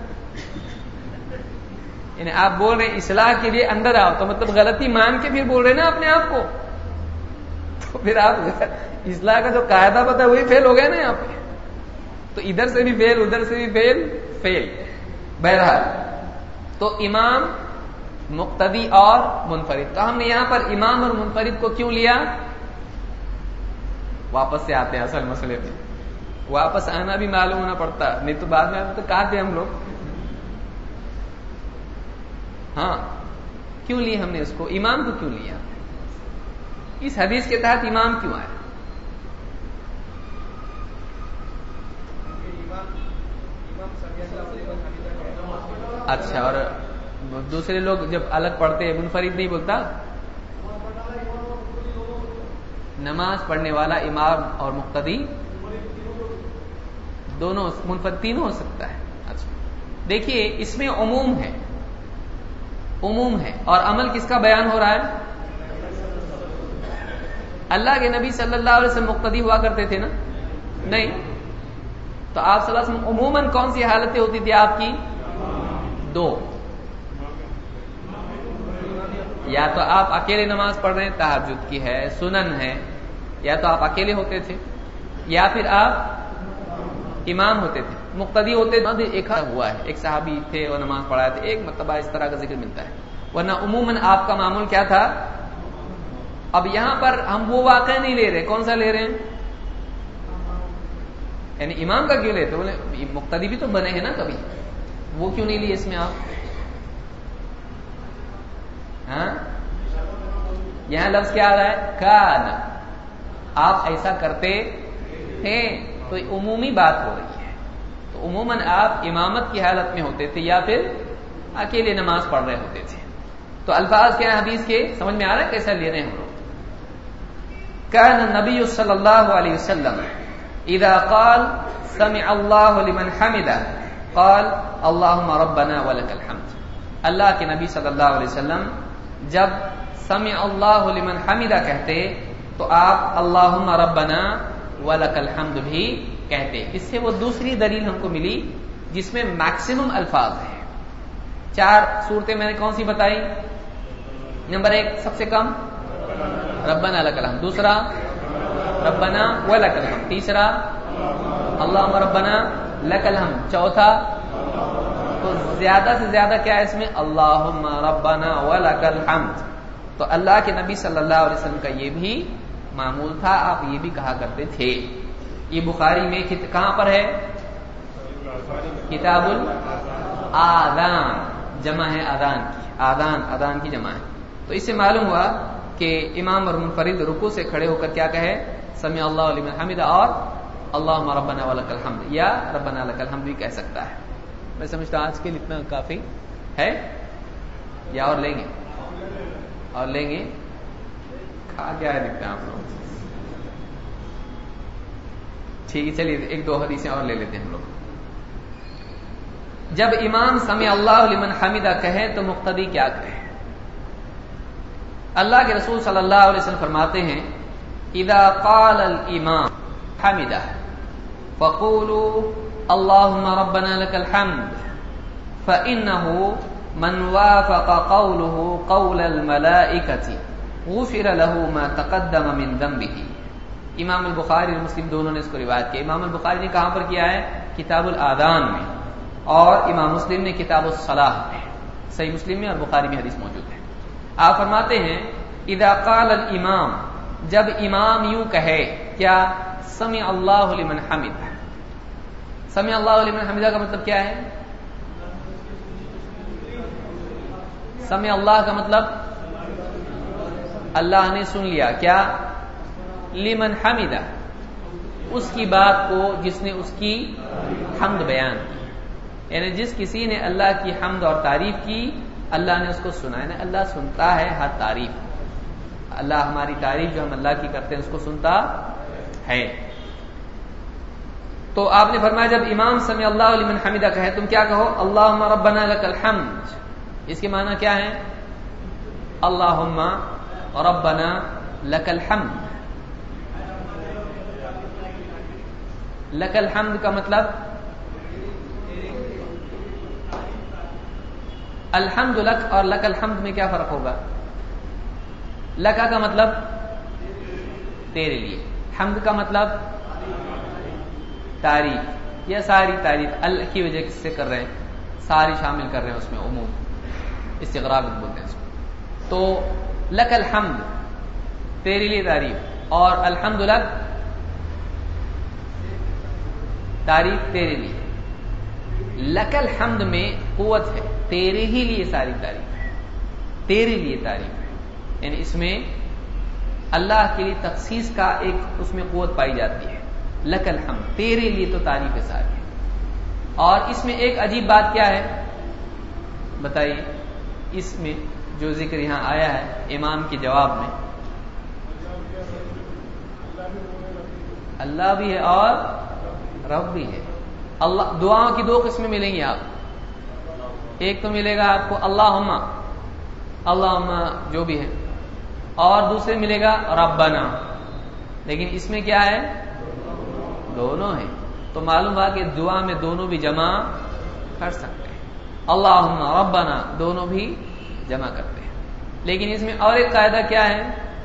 یعنی آپ بول رہے ہیں اصلاح کے لیے اندر آؤ، تو مطلب غلطی مان کے پھر بول رہے ہیں نا اپنے آپ کو، تو پھر آپ اصلاح کا جو قاعدہ پتا ہے وہی فیل ہو گیا نا یہاں پہ، تو ادھر سے بھی فیل، ادھر سے بھی فیل فیل۔ بہرحال تو امام، مقتدی اور منفرد، تو ہم نے یہاں پر امام اور منفرد کو کیوں لیا؟ واپس سے آتے ہیں اصل مسئلے پہ، واپس آنا بھی معلوم ہونا پڑتا، نہیں تو بعد میں تو کہا تھے ہم لوگ۔ ہاں کیوں لیے ہم نے اس کو، امام کو کیوں لیا، اس حدیث کے تحت امام کیوں آیا؟ اچھا، اور دوسرے لوگ جب الگ پڑھتے ہیں منفرد نہیں بولتا؟ نماز پڑھنے والا امام اور مقتدی دونوں، منفرد تینوں ہو سکتا ہے۔ اچھا دیکھیے، اس میں عموم ہے، عموم ہے، اور عمل کس کا بیان ہو رہا ہے؟ اللہ کے نبی صلی اللہ علیہ وسلم مقتدی ہوا کرتے تھے نا؟ نہیں، تو آپ صلی اللہ علیہ وسلم عموماً کون سی حالتیں ہوتی تھی آپ کی؟ دو، یا تو آپ اکیلے نماز پڑھ رہے ہیں، تہجد کی ہے، سنن ہے، یا تو آپ اکیلے ہوتے تھے، یا پھر آپ امام ہوتے تھے، مقتدی ہوتے تھے۔ ایک ہوا ہے، ایک صحابی تھے اور نماز پڑھائے تھے، ایک مرتبہ اس طرح کا ذکر ملتا ہے، ورنہ عموماً آپ کا معمول کیا تھا؟ اب یہاں پر ہم وہ واقعہ نہیں لے رہے، کون سا لے رہے ہیں؟ یعنی امام کا کیوں لیتے؟ بولے مقتدی بھی تو بنے ہیں نا کبھی، وہ کیوں نہیں لیے اس میں آپ؟ ہاں یہاں لفظ کیا آ رہا ہے؟ کان، آپ ایسا کرتے تھے، تو عمومی بات ہو رہی ہے، تو عموماً آپ امامت کی حالت میں ہوتے تھے یا پھر اکیلے نماز پڑھ رہے ہوتے تھے۔ تو الفاظ کیا ہیں حدیث کے، سمجھ میں آ رہا ہے کیسا لے رہے ہیں ہم لوگ؟ کان النبی صلی اللہ علیہ وسلم اذا قال سمع اللہ لمن حمدہ قال اللہم ربنا ولک الحمد۔ اللہ کے نبی صلی اللہ علیہ وسلم جب سمع اللہ لمن حمدہ کہتے تو آپ اللہم ربنا ولک الحمد بھی کہتے۔ اس سے وہ دوسری دلیل ہم کو ملی جس میں میکسیمم الفاظ ہیں. چار صورتیں میں نے کون سی بتائی؟ نمبر ایک سب سے کم ربنا لک الحمد، دوسرا ربنا ولک الحمد، تیسرا اللہم ربنا لک الحمد، چوتھا تو زیادہ سے زیادہ کیا ہے اس میں؟ اللہم ربنا ولک الحمد. تو اللہ کے نبی صلی اللہ علیہ وسلم کا یہ بھی معمول تھا، آپ یہ بھی کہا کرتے تھے. یہ بخاری میں کہاں پر ہے؟ کتاب الاذان، جمع ہے اذان کی، آذان اذان کی جمع ہے. تو اس سے معلوم ہوا کہ امام اور منفرد رکوع سے کھڑے ہو کر کیا کہے؟ سمع اللہ لمن حمدہ اور اللہم ربنا ولک الحمد یا ربنا لک الحمد بھی کہہ سکتا ہے. میں سمجھتا ہوں آج کے لیے اتنا کافی ہے، یا اور لیں گے؟ اور لیں گے؟ کھا کیا ہے دکھتا ہے آپ لوگ؟ ٹھیک ہے چلیے ایک دو حدیثیں اور لے لیتے ہیں ہم لوگ. جب امام سمع اللہ لمن حمدہ کہے تو مقتدی کیا کہے؟ اللہ کے رسول صلی اللہ علیہ وسلم فرماتے ہیں اذا قال الامام حمدہ فقولوا اللهم ربنا لك الحمد فإنه من وافق قوله قول الملائكة غفر له ما تقدم من ذنبه. امام البخاری اور مسلم دونوں نے اس کو روایت کیا. امام البخاری نے کہاں پر کیا ہے؟ کتاب الاذان میں، اور امام مسلم نے کتاب الصلاح میں. صحیح مسلم میں اور بخاری میں حدیث موجود ہے. آپ فرماتے ہیں اذا قال الامام، جب امام یوں کہے کیا؟ سمع اللہ لمن حمدہ. سمع اللہ لمن حمدہ کا مطلب کیا ہے؟ سمع اللہ کا مطلب اللہ نے سن لیا. کیا؟ لمن حمدہ، اس کی بات کو جس نے اس کی حمد بیان کی، یعنی جس کسی نے اللہ کی حمد اور تعریف کی اللہ نے اس کو سنا. یعنی اللہ سنتا ہے ہر تعریف. اللہ ہماری تعریف جو ہم اللہ کی کرتے ہیں اس کو سنتا ہے. تو آپ نے فرمایا جب امام سمع اللہ لمن حمدہ کہے تم کیا کہو؟ اللہم ربنا لک الحمد. اس کے معنی کیا ہے؟ اللہم ربنا لک الحمد. لک الحمد کا مطلب الحمد لک اور لک الحمد میں کیا فرق ہوگا؟ لکا کا مطلب تیرے لیے، حمد کا مطلب تعریف یا ساری تعریف اللہ کی وجہ سے کر رہے ہیں، ساری شامل کر رہے ہیں اس میں، عموم استغراق بولتے ہیں اس کو. تو لک الحمد تیرے لیے تعریف، اور الحمد لک تعریف تیرے لیے. لک الحمد میں قوت ہے، تیرے ہی لیے ساری تعریف ہے، تیرے لیے تعریف ہے. یعنی اس میں اللہ کے لیے تخصیص کا ایک اس میں قوت پائی جاتی ہے. لک الحمد تیرے لیے تو تعریف ہے ساری. اور اس میں ایک عجیب بات کیا ہے بتائیے؟ اس میں جو ذکر یہاں آیا ہے امام کے جواب میں، اللہ بھی ہے اور رب بھی ہے. اللہ دعاؤں کی دو قسمیں ملیں گی آپ. ایک تو ملے گا آپ کو اللہم، اللہم جو بھی ہے، اور دوسرے ملے گا ربنا. لیکن اس میں کیا ہے؟ دونوں ہیں. تو معلوم ہوا کہ دعا میں دونوں بھی جمع کر سکتے ہیں. اللہم ربنا دونوں بھی جمع کرتے ہیں. لیکن اس میں اور ایک قاعدہ کیا ہے؟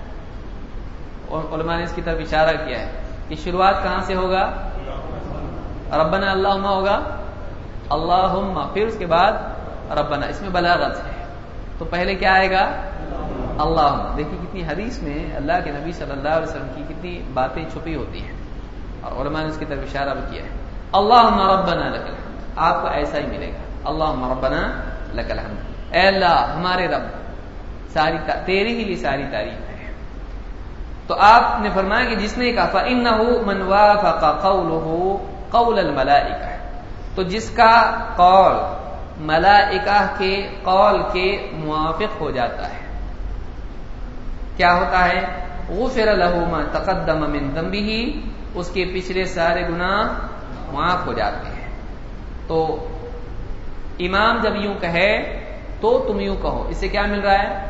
علماء نے اس کی طرف اشارہ کیا ہے کہ شروعات کہاں سے ہوگا؟ ربنا اللہم ہوگا، اللہم پھر اس کے بعد ربنا. اس میں بلاغت ہے. تو پہلے کیا آئے گا؟ اللہم. دیکھیے کتنی حدیث میں اللہ کے نبی صلی اللہ علیہ وسلم کی کتنی باتیں چھپی ہوتی ہیں، اور علماء نے اس کی طرف اشارہ بھی کیا ہے. اللہم ربنا لک الحمد، آپ کو ایسا ہی ملے گا. اللہم ربنا لک الحمد، اے اللہ ہمارے رب ساری تیرے ہی لیے ساری تعریف ہے. تو آپ نے فرمایا کہ جس نے کہا فإنہ من وافق قولہ قول الملائکہ، تو جس کا قول ملائکہ کے قول کے موافق ہو جاتا ہے، کیا ہوتا ہے؟ غفر لہ ما تقدم من ذنبہ، اس کے پچھلے سارے گناہ معاف ہو جاتے ہیں. تو امام جب یوں کہے تو تم یوں کہو. اس سے کیا مل رہا ہے؟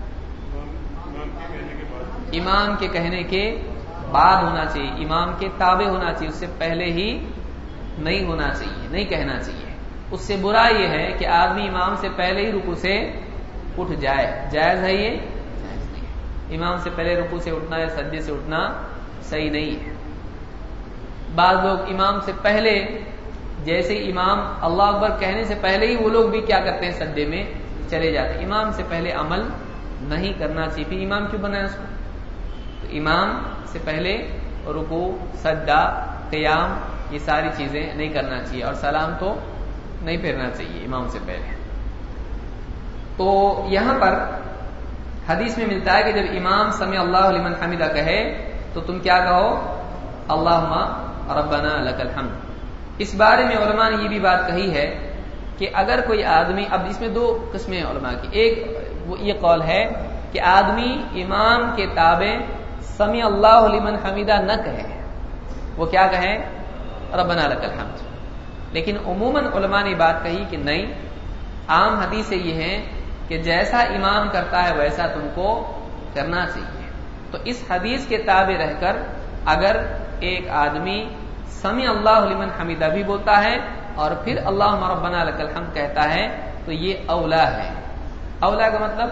امام کے کہنے کے بعد ہونا چاہیے، امام کے تابع ہونا چاہیے، اس سے پہلے ہی نہیں ہونا چاہیے، نہیں کہنا چاہیے. اس سے برا یہ ہے کہ آدمی امام سے پہلے ہی رکوع سے اٹھ جائے. جائز ہے یہ؟ جائز نہیں. امام سے پہلے رکوع سے اٹھنا یا سجدے سے اٹھنا صحیح نہیں ہے. بعض لوگ امام سے پہلے جیسے امام اللہ اکبر کہنے سے پہلے ہی وہ لوگ بھی کیا کرتے ہیں سجدے میں چلے جاتے ہیں. امام سے پہلے عمل نہیں کرنا چاہیے. پھر امام کیوں بنایا اس کو؟ تو امام سے پہلے رکوع، سجدہ، قیام یہ ساری چیزیں نہیں کرنا چاہیے اور سلام تو نہیں پھیرنا چاہیے امام سے پہلے. تو یہاں پر حدیث میں ملتا ہے کہ جب امام سمع اللہ لمن حمدہ کہے تو تم کیا کہو؟ اللہم ربنا لک الحمد. اس بارے میں علماء نے یہ بھی بات کہی ہے کہ اگر کوئی آدمی، اب اس میں دو قسمیں ہیں علماء کی. ایک وہ یہ قول ہے کہ آدمی امام کے تابع سمع اللہ لمن حمدہ نہ کہے، وہ کیا کہے؟ ربنا لک الحمد. لیکن عموماً علماء نے بات کہی کہ نہیں، عام حدیث یہ ہے کہ جیسا امام کرتا ہے ویسا تم کو کرنا چاہیے. تو اس حدیث کے تابع رہ کر اگر ایک آدمی سمع اللہ لمن حمدہ بھی بولتا ہے اور پھر اللہم ربنا لک الحمد کہتا ہے تو یہ اولا ہے. اولا کا مطلب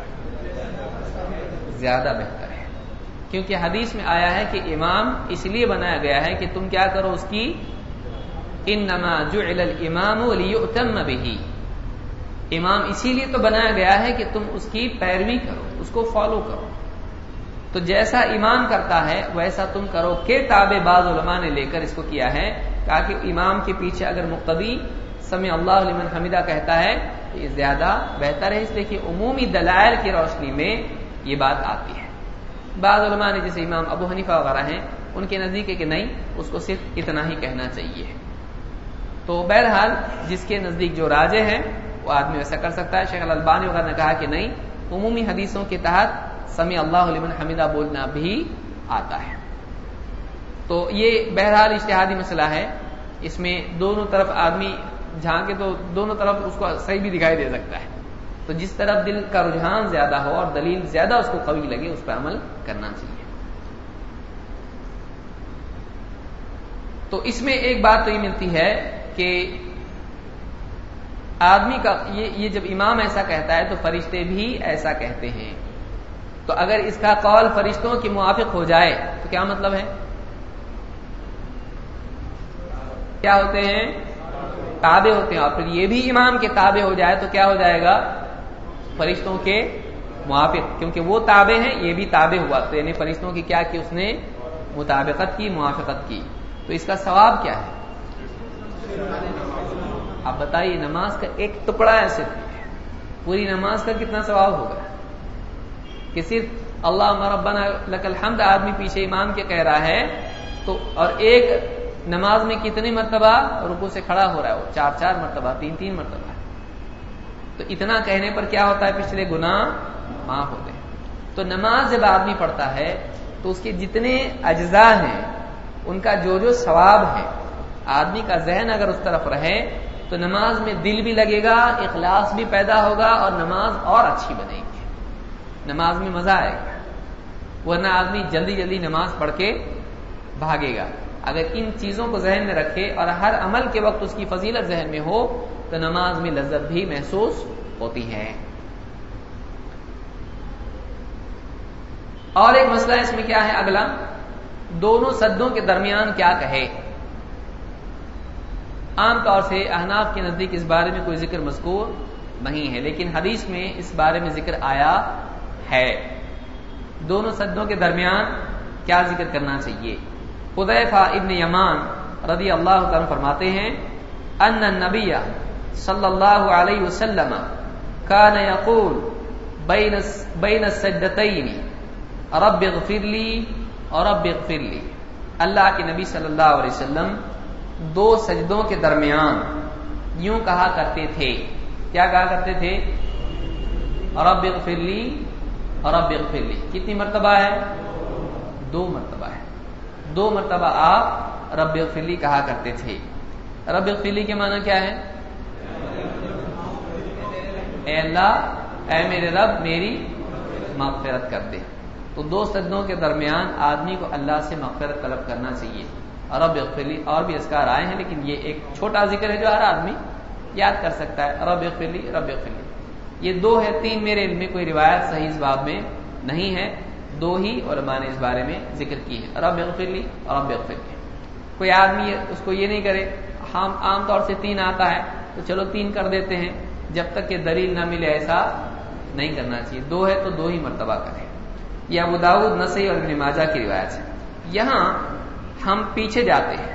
زیادہ بہتر ہے، کیونکہ حدیث میں آیا ہے کہ امام اس لیے بنایا گیا ہے کہ تم کیا کرو اس کی، انما جعل الامام لیؤتم بہ. امام اسی لیے تو بنایا گیا ہے کہ تم اس کی پیروی کرو، اس کو فالو کرو. تو جیسا امام کرتا ہے ویسا تم کرو کہ تابع بعض علماء نے لے کر اس کو کیا ہے تاکہ امام کے پیچھے اگر مقتدی سمع اللہ لمن حمدہ کہتا ہے تو یہ زیادہ بہتر ہے. اس لیے کہ عمومی دلائل کی روشنی میں یہ بات آتی ہے. بعض علماء نے جیسے امام ابو حنیفہ وغیرہ ہیں ان کے نزدیک ہے کہ نہیں، اس کو صرف اتنا ہی کہنا چاہیے. تو بہرحال جس کے نزدیک جو راجح ہے وہ آدمی ایسا کر سکتا ہے. شیخ الالبانی وغیرہ نے کہا کہ نہیں، عمومی حدیثوں کے تحت سمع اللہ لمن حمدہ بولنا بھی آتا ہے. تو یہ بہرحال اجتہادی مسئلہ ہے، اس میں دونوں طرف آدمی جھانکے تو دونوں طرف اس کو صحیح بھی دکھائی دے سکتا ہے. تو جس طرف دل کا رجحان زیادہ ہو اور دلیل زیادہ اس کو قوی لگے اس پر عمل کرنا چاہیے. تو اس میں ایک بات تو یہ ملتی ہے کہ آدمی کا یہ یہ جب امام ایسا کہتا ہے تو فرشتے بھی ایسا کہتے ہیں. تو اگر اس کا قول فرشتوں کے موافق ہو جائے تو کیا مطلب ہے؟ کیا ہوتے ہیں؟ تابع ہوتے ہیں. اور پھر یہ بھی امام کے تابع ہو جائے تو کیا ہو جائے گا؟ فرشتوں کے موافق، کیونکہ وہ تابع ہیں یہ بھی تابع ہوا. تو یعنی فرشتوں کی کیا کی؟ اس نے مطابقت کی، موافقت کی. تو اس کا ثواب کیا ہے؟ آپ بتائیے، نماز کا ایک ٹکڑا ہے صرف، پوری نماز کا کتنا ثواب ہوگا؟ کہ صرف اللہم ربنا لک الحمد آدمی پیچھے امام کے کہہ رہا ہے تو، اور ایک نماز میں کتنی مرتبہ رکوع سے کھڑا ہو رہا ہے؟ وہ چار چار مرتبہ، تین تین مرتبہ. تو اتنا کہنے پر کیا ہوتا ہے؟ پچھلے گناہ معاف ہوتے ہیں. تو نماز جب آدمی پڑھتا ہے تو اس کے جتنے اجزاء ہیں ان کا جو جو ثواب ہے، آدمی کا ذہن اگر اس طرف رہے تو نماز میں دل بھی لگے گا، اخلاص بھی پیدا ہوگا اور نماز اور اچھی بنے گی، نماز میں مزہ آئے گا. ورنہ آدمی جلدی جلدی نماز پڑھ کے بھاگے گا. اگر ان چیزوں کو ذہن میں رکھے اور ہر عمل کے وقت اس کی فضیلت ذہن میں ہو تو نماز میں لذت بھی محسوس ہوتی ہے. اور ایک مسئلہ اس میں کیا ہے اگلا، دونوں سجدوں کے درمیان کیا کہے. عام طور سے احناف کے نزدیک اس بارے میں کوئی ذکر مذکور نہیں ہے، لیکن حدیث میں اس بارے میں ذکر آیا ہے. دونوں سجدوں کے درمیان کیا ذکر کرنا چاہیے. حذیفہ ابن یمان رضی اللہ عنہ فرماتے ہیں ان النبی صلی اللہ علیہ وسلم کان یقول بین بین السجدتین رب اغفر لی اور رب اغفر لی. اللہ کے نبی صلی اللہ علیہ وسلم دو سجدوں کے درمیان یوں کہا کرتے تھے. کیا کہا کرتے تھے؟ رب اغفر لی اور رب اغفر لی. کتنی مرتبہ ہے؟ دو مرتبہ ہے. دو مرتبہ آپ رب اغفر لی کہا کرتے تھے. رب اغفر لی کے معنی کیا ہے؟ اے اللہ، اے میرے رب میری مغفرت کر دے. تو دو سجدوں کے درمیان آدمی کو اللہ سے مغفرت طلب کرنا چاہیے. اور رب اغفر لی اور بھی اذکار آئے ہیں لیکن یہ ایک چھوٹا ذکر ہے جو ہر آدمی یاد کر سکتا ہے رب اغفر لی رب اغفر لی. یہ دو ہے، تین میرے علم میں کوئی روایت صحیح اس باب میں نہیں ہے، دو ہی علماء نے اس بارے میں ذکر کی ہے، رب اغفر لی رب اغفر لی. کوئی آدمی اس کو یہ نہیں کرے، ہم عام طور سے تین آتا ہے تو چلو تین کر دیتے ہیں، جب تک کہ دلیل نہ ملے ایسا نہیں کرنا چاہیے. دو ہے تو دو ہی مرتبہ کریں. یہ ابو داؤد، نسائی اور ابن ماجہ کی روایت ہے. یہاں ہم پیچھے جاتے ہیں،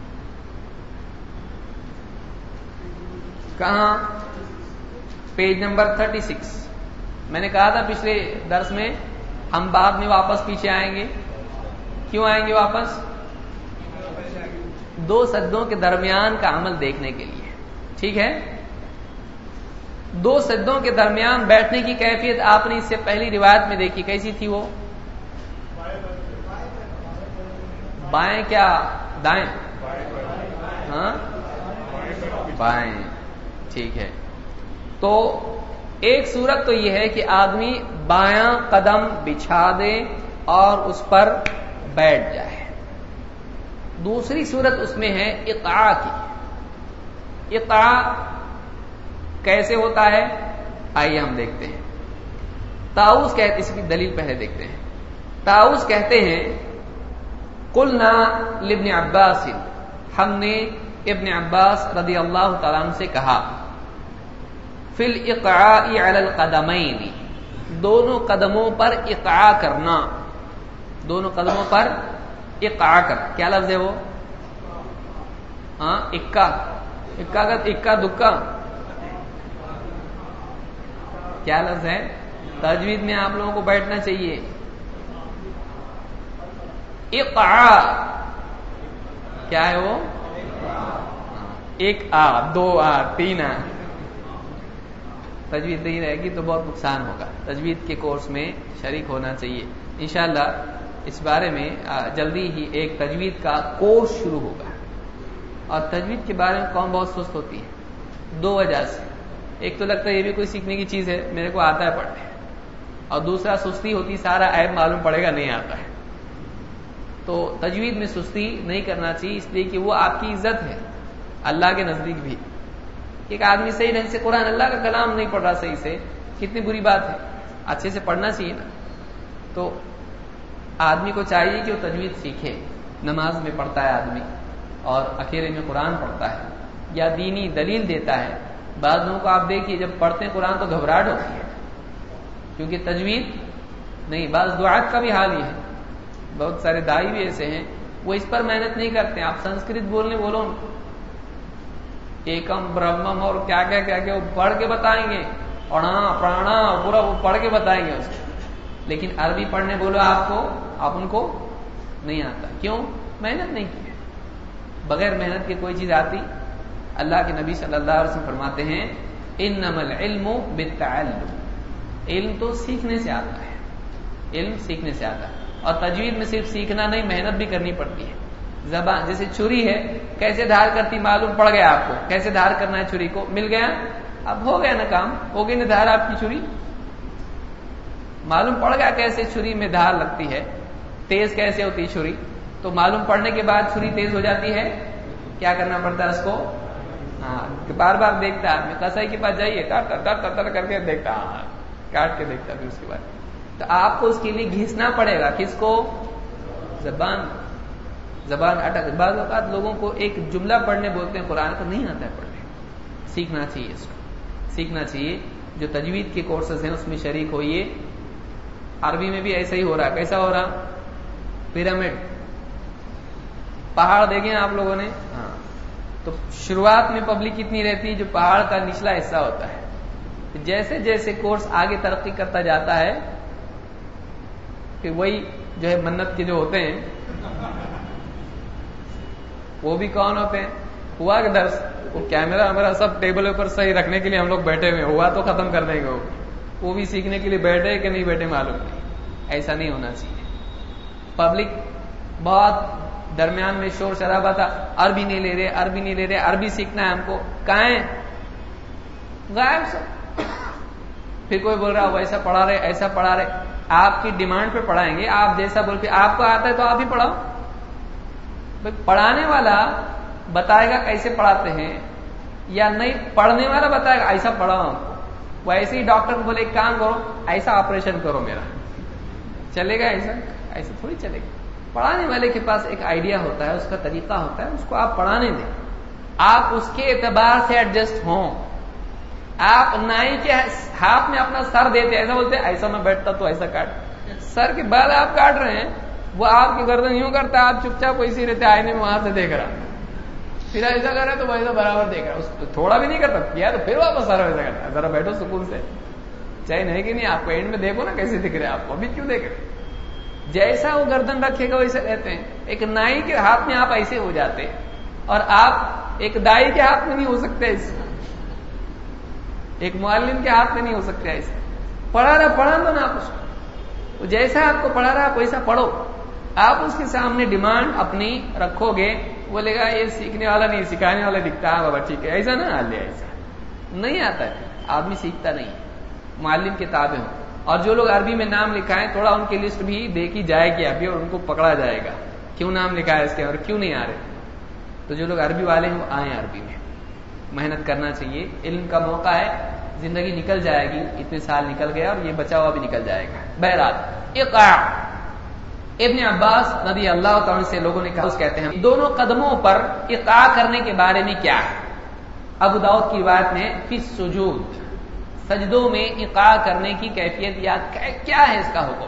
کہاں؟ Page number thirty six. میں نے کہا تھا پچھلے درس میں ہم بعد میں واپس پیچھے آئیں گے. کیوں آئیں گے واپس؟ دو سجدوں کے درمیان کا عمل دیکھنے کے لیے. ٹھیک ہے، دو سجدوں کے درمیان بیٹھنے کی کیفیت آپ نے اس سے پہلی روایت میں دیکھی، کیسی تھی وہ؟ بائیں کیا دائیں؟ ہاں بائیں. ٹھیک ہے، تو ایک صورت تو یہ ہے کہ آدمی بایاں قدم بچھا دے اور اس پر بیٹھ جائے. دوسری صورت اس میں ہے اقعاء کی. اقعاء کیسے ہوتا ہے؟ آئیے ہم دیکھتے ہیں. طاؤس کہتے، اس کی دلیل پہلے دیکھتے ہیں. طاؤس کہتے ہیں قلنا لابن عباس، ہم نے ابن عباس رضی اللہ تعالیٰ عنہ سے کہا فی الاقعاء علی القدمین، دونوں قدموں پر اقعاء کرنا، دونوں قدموں پر اقعاء کرنا. کیا لفظ ہے وہ؟ ہاں اکا اکا کا اکا دکا کیا لفظ ہے؟ تجوید میں آپ لوگوں کو بیٹھنا چاہیے. اقعاء کیا ہے وہ؟ ایک آ، دو آ، تین آ. تجوید نہیں رہے گی تو بہت نقصان ہوگا. تجوید کے کورس میں شریک ہونا چاہیے. انشاءاللہ اس بارے میں جلدی ہی ایک تجوید کا کورس شروع ہوگا. اور تجوید کے بارے میں قوم بہت سست ہوتی ہے دو وجہ سے. ایک تو لگتا ہے یہ بھی کوئی سیکھنے کی چیز ہے، میرے کو آتا ہے پڑھنے، اور دوسرا سستی ہوتی، سارا عیب معلوم پڑے گا نہیں آتا ہے. تو تجوید میں سستی نہیں کرنا چاہیے، اس لیے کہ وہ آپ کی عزت ہے اللہ کے نزدیک بھی. ایک آدمی صحیح ڈھنگ سے قرآن اللہ کا کلام نہیں پڑھ رہا صحیح سے، کتنی بری بات ہے. اچھے سے پڑھنا چاہیے نا. تو آدمی کو چاہیے کہ وہ تجوید سیکھے. نماز میں پڑھتا ہے آدمی اور اکیلے میں قرآن پڑھتا ہے یا دینی دلیل دیتا ہے. بعض لوگوں کو آپ دیکھیے جب پڑھتے ہیں قرآن تو گھبراہٹ ہوتی ہے کیونکہ تجوید نہیں. بعض دعات کا بھی حال یہ ہے، بہت سارے دائی بھی ایسے ہیں وہ اس پر محنت نہیں کرتے. آپ سنسکرت بولنے بولو، ایکم برہمم اور کیا کیا کیا کیا وہ پڑھ کے بتائیں گے، اڑا پرانا پورا وہ پڑھ کے بتائیں گے اس کو. لیکن عربی پڑھنے بولو آپ کو، آپ ان کو نہیں آتا. کیوں؟ محنت نہیں کی ہے. بغیر محنت کے کوئی چیز آتی؟ اللہ کے نبی صلی اللہ علیہ وسلم فرماتے ہیں انما العلم بالتعلم، علم تو سیکھنے سے آتا ہے، علم سیکھنے سے آتا ہے. اور تجوید میں صرف سیکھنا نہیں، محنت بھی کرنی پڑتی ہے. زبان جیسے چھری ہے، کیسے دھار کرتی معلوم پڑ گیا آپ کو، کیسے دھار کرنا ہے چھری کو، مل گیا، اب ہو گیا نا کام، ہو گئی نا دھار آپ کی چھری، معلوم پڑ گیا کیسے چھری میں دھار لگتی ہے، تیز کیسے ہوتی ہے چھری. تو معلوم پڑنے کے بعد چھری تیز ہو جاتی ہے، کیا کرنا پڑتا ہے اس کو؟ ہاں بار بار دیکھتا ہے آدمی، کسائی کے پاس جائیے کاٹ کر کر کے دیکھتا، ہاں کاٹ کے دیکھتا. پھر اس کے بعد تو آپ کو اس کے لیے گھسنا پڑے گا. کس کو؟ زبان. زبان اٹک. بعض اوقات لوگوں کو ایک جملہ پڑھنے بولتے ہیں قرآن کو نہیں آتا ہے پڑھنے. سیکھنا چاہیے، اس کو سیکھنا چاہیے. جو تجوید کے کورسز ہیں اس میں شریک ہوئیے. عربی میں بھی ایسا ہی ہو رہا. کیسا ہو رہا؟ پیرامڈ پہاڑ دیکھیں آپ لوگوں نے. ہاں تو شروعات میں پبلک کتنی رہتی ہے؟ جو پہاڑ کا نچلا حصہ ہوتا ہے. جیسے جیسے کورس آگے ترقی کرتا جاتا ہے کہ وہی جو ہے منت کے جو ہوتے ہیں وہ بھی کون ہوتے ہیں؟ ہوا کہ درس وہ کیمرہ ہمارا سب ٹیبل پر صحیح رکھنے کے لیے ہم لوگ بیٹھے ہوئے، ہوا تو ختم کر دیں گے. وہ وہ بھی سیکھنے کے لیے بیٹھے کہ نہیں بیٹھے معلوم نہیں. ایسا نہیں ہونا چاہیے. پبلک بہت درمیان میں شور شرابہ تھا، عربی نہیں لے رہے، عربی نہیں لے رہے، عربی سیکھنا ہے ہم کو. کہاں ہے؟ غائب سب. پھر کوئی بول رہا ویسا پڑھا رہے، ایسا پڑھا رہے. آپ کی ڈیمانڈ پہ پڑھائیں گے، آپ جیسا بول کے آپ کو آتا ہے تو آپ ہی پڑھاؤ. پڑھانے والا بتائے گا کیسے پڑھاتے ہیں، یا نہیں پڑھنے والا بتائے گا ایسا پڑھاؤ ہم کو، وہ ایسے ہی ڈاکٹر کو بولے ایک کام کرو ایسا آپریشن کرو میرا، چلے گا ایسا؟ ایسا تھوڑی چلے گا۔ پڑھانے والے کے پاس ایک آئیڈیا ہوتا ہے، اس کا طریقہ ہوتا ہے، اس کو آپ پڑھانے دیں، آپ اس کے اعتبار سے ایڈجسٹ ہوں۔ آپ نائی کے ہاتھ میں اپنا سر دیتے، ایسا بولتے ایسا میں بیٹھتا تو ایسا کاٹ، سر کے بال آپ کاٹ رہے ہیں، وہ آپ کی گردن یوں کرتا ہے، آپ چپ چاپ ویسے رہتے آئینے میں وہاں سے دیکھ رہا، پھر ایسا کر رہا تو وہ ایسا برابر دیکھ رہا، اس تھوڑا بھی نہیں کرتا کیا تو پھر واپس سارا ویسا کرتا ہے۔ ذرا بیٹھو سکون سے، چاہے نہیں کہ نہیں، آپ کو اینڈ میں دیکھو نا کیسے دکھ رہے ہیں، آپ کو ابھی کیوں دیکھ رہے؟ جیسا وہ گردن رکھے گا ویسے رہتے ہیں۔ ایک نائی کے ہاتھ میں آپ ایسے ہو جاتے اور آپ ایک دائی کے ہاتھ میں نہیں ہو سکتے ایسے، ایک معلم کے ہاتھ میں نہیں ہو سکتے ایسے۔ پڑھا رہا پڑھا دو نا آپ اس کو، جیسا آپ کو پڑھا رہا آپ ویسا پڑھو۔ آپ اس کے سامنے ڈیمانڈ اپنی رکھو گے، بولے گا یہ سیکھنے والا نہیں سکھانے والا دکھتا ہے، بابا ٹھیک ہے ایسا نہ حال ہے، ایسا نہیں آتا ہے، آدمی سیکھتا نہیں ہے۔ معلم کتابیں ہوں، اور جو لوگ عربی میں نام لکھا ہے تھوڑا ان کی لسٹ بھی دیکھی جائے گی ابھی، اور ان کو پکڑا جائے گا کیوں نام لکھا ہے اس کے اور کیوں نہیں آ رہے۔ تو جو لوگ عربی والے ہیں وہ آئیں عربی میں، محنت کرنا چاہیے، علم کا موقع ہے، زندگی نکل جائے گی، اتنے سال نکل گیا اور یہ بچا ہوا بھی نکل جائے گا۔ بہرحال اقرا، ابن عباس رضی اللہ تعالیٰ سے لوگوں نے کہا، اس کہتے ہیں دونوں قدموں پر اقرا کرنے کے بارے میں کیا ہے؟ ابو داؤد کی روایت میں فی السجود، سجدوں میں اقرا کرنے کی کیفیت یاد کیا ہے، اس کا حکم؟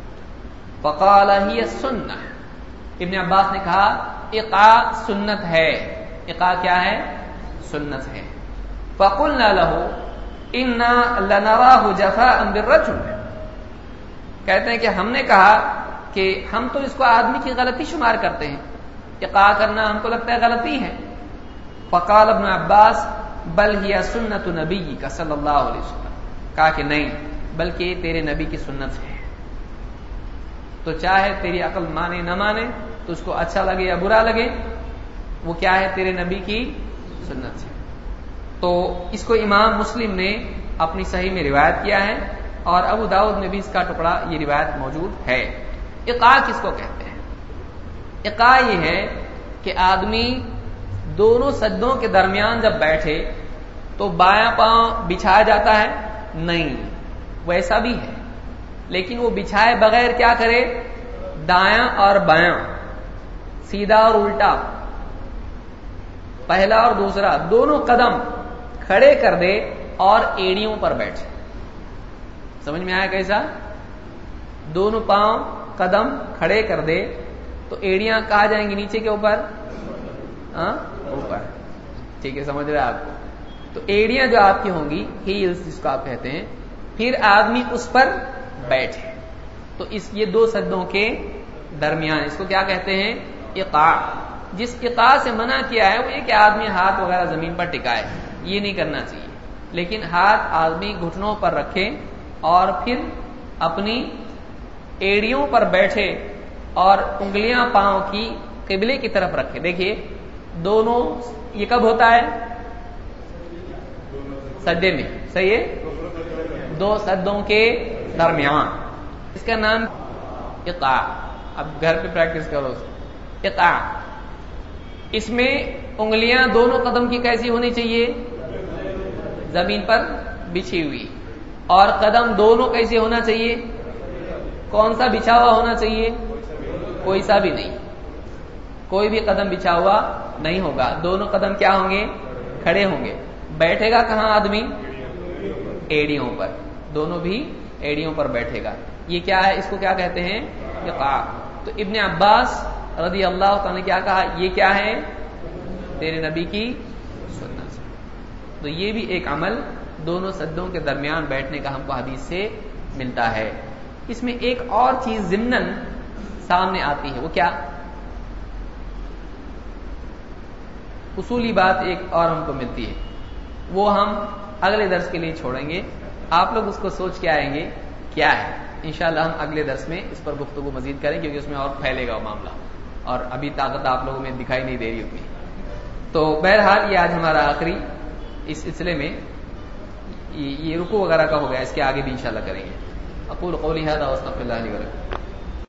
فقال ہی سنہ، ابن عباس نے کہا اقرا سنت ہے، اقرا کیا ہے؟ سنت ہے۔ فقلنا له انا لنراه جفاء بالرجل، کہتے ہیں کہ ہم نے کہا کہ ہم تو اس کو آدمی کی غلطی شمار کرتے ہیں، اقرا کرنا ہم کو لگتا ہے غلطی ہے۔ فقال ابن عباس بل ہی سنت نبی کا صلی اللہ علیہ وسلم، کہا کہ نہیں بلکہ یہ تیرے نبی کی سنت ہے، تو چاہے تیری عقل مانے نہ مانے، تو اس کو اچھا لگے یا برا لگے، وہ کیا ہے؟ تیرے نبی کی سنت ہے۔ تو اس کو امام مسلم نے اپنی صحیح میں روایت کیا ہے، اور ابو داؤد میں بھی اس کا ٹکڑا یہ روایت موجود ہے۔ اقرا کس کو کہتے ہیں؟ اقرا یہ ہے کہ آدمی دونوں سجدوں کے درمیان جب بیٹھے تو بایاں پاؤں بچھایا جاتا ہے؟ نہیں، ویسا بھی ہے، لیکن وہ بچھائے بغیر کیا کرے؟ دایاں اور بایاں، سیدھا اور الٹا، پہلا اور دوسرا دونوں قدم کھڑے کر دے اور ایڑیوں پر بیٹھے۔ سمجھ میں آیا کیسا؟ دونوں پاؤں قدم کھڑے کر دے تو ایڑیاں کہاں جائیں گی؟ نیچے کے اوپر، ہاں اوپر، ٹھیک ہے سمجھ رہے آپ کو؟ تو ایڑیاں جو آپ کی ہوں گی، ہیلز جس کو آپ کہتے ہیں، پھر آدمی اس پر بیٹھے، تو اس یہ دو سجدوں کے درمیان، اس کو کیا کہتے ہیں؟ اقاع۔ جس اقاع سے منع کیا ہے وہ یہ کہ آدمی ہاتھ وغیرہ زمین پر ٹکائے، یہ نہیں کرنا چاہیے، لیکن ہاتھ آدمی گھٹنوں پر رکھے اور پھر اپنی ایڑیوں پر بیٹھے اور انگلیاں پاؤں کی قبلے کی طرف رکھے۔ دیکھیے دونوں، یہ کب ہوتا ہے؟ سجدے میں، صحیح ہے، دو سجدوں کے درمیان، اس کا نام اقاع۔ اب گھر پہ پریکٹس کرو اقاع۔ اس میں انگلیاں دونوں قدم کی کیسی ہونی چاہیے؟ زمین پر بچھی ہوئی، اور قدم دونوں کیسے ہونا چاہیے؟ کون سا بچھا ہوا ہونا چاہیے؟ کوئی سا بھی نہیں، کوئی بھی قدم بچھا ہوا نہیں ہوگا، دونوں قدم کیا ہوں گے؟ کھڑے ہوں گے۔ بیٹھے گا کہاں آدمی؟ ایڑیوں پر، دونوں بھی ایڑیوں پر بیٹھے گا۔ یہ کیا ہے؟ اس کو کیا کہتے ہیں؟ اقاع۔ تو ابن عباس رضی اللہ تعالیٰ نے کیا کہا؟ یہ کیا ہے؟ تیرے نبی کی سنت۔ تو یہ بھی ایک عمل دونوں سجدوں کے درمیان بیٹھنے کا ہم کو حدیث سے ملتا ہے۔ اس میں ایک اور چیز ضمناً سامنے آتی ہے، وہ کیا؟ اصولی بات ایک اور ہم کو ملتی ہے، وہ ہم اگلے درس کے لیے چھوڑیں گے، آپ لوگ اس کو سوچ کے آئیں گے کیا ہے۔ انشاءاللہ ہم اگلے درس میں اس پر گفتگو مزید کریں، کیونکہ اس میں اور پھیلے گا وہ معاملہ، اور ابھی طاقت آپ لوگوں میں دکھائی نہیں دے رہی اتنی۔ تو بہرحال یہ آج ہمارا آخری اس سلسلے میں یہ رکوع وغیرہ کا ہو گیا، اس کے آگے بھی انشاءاللہ کریں گے۔ اقول قولی ھذا واستغفر اللہ لی ولکم۔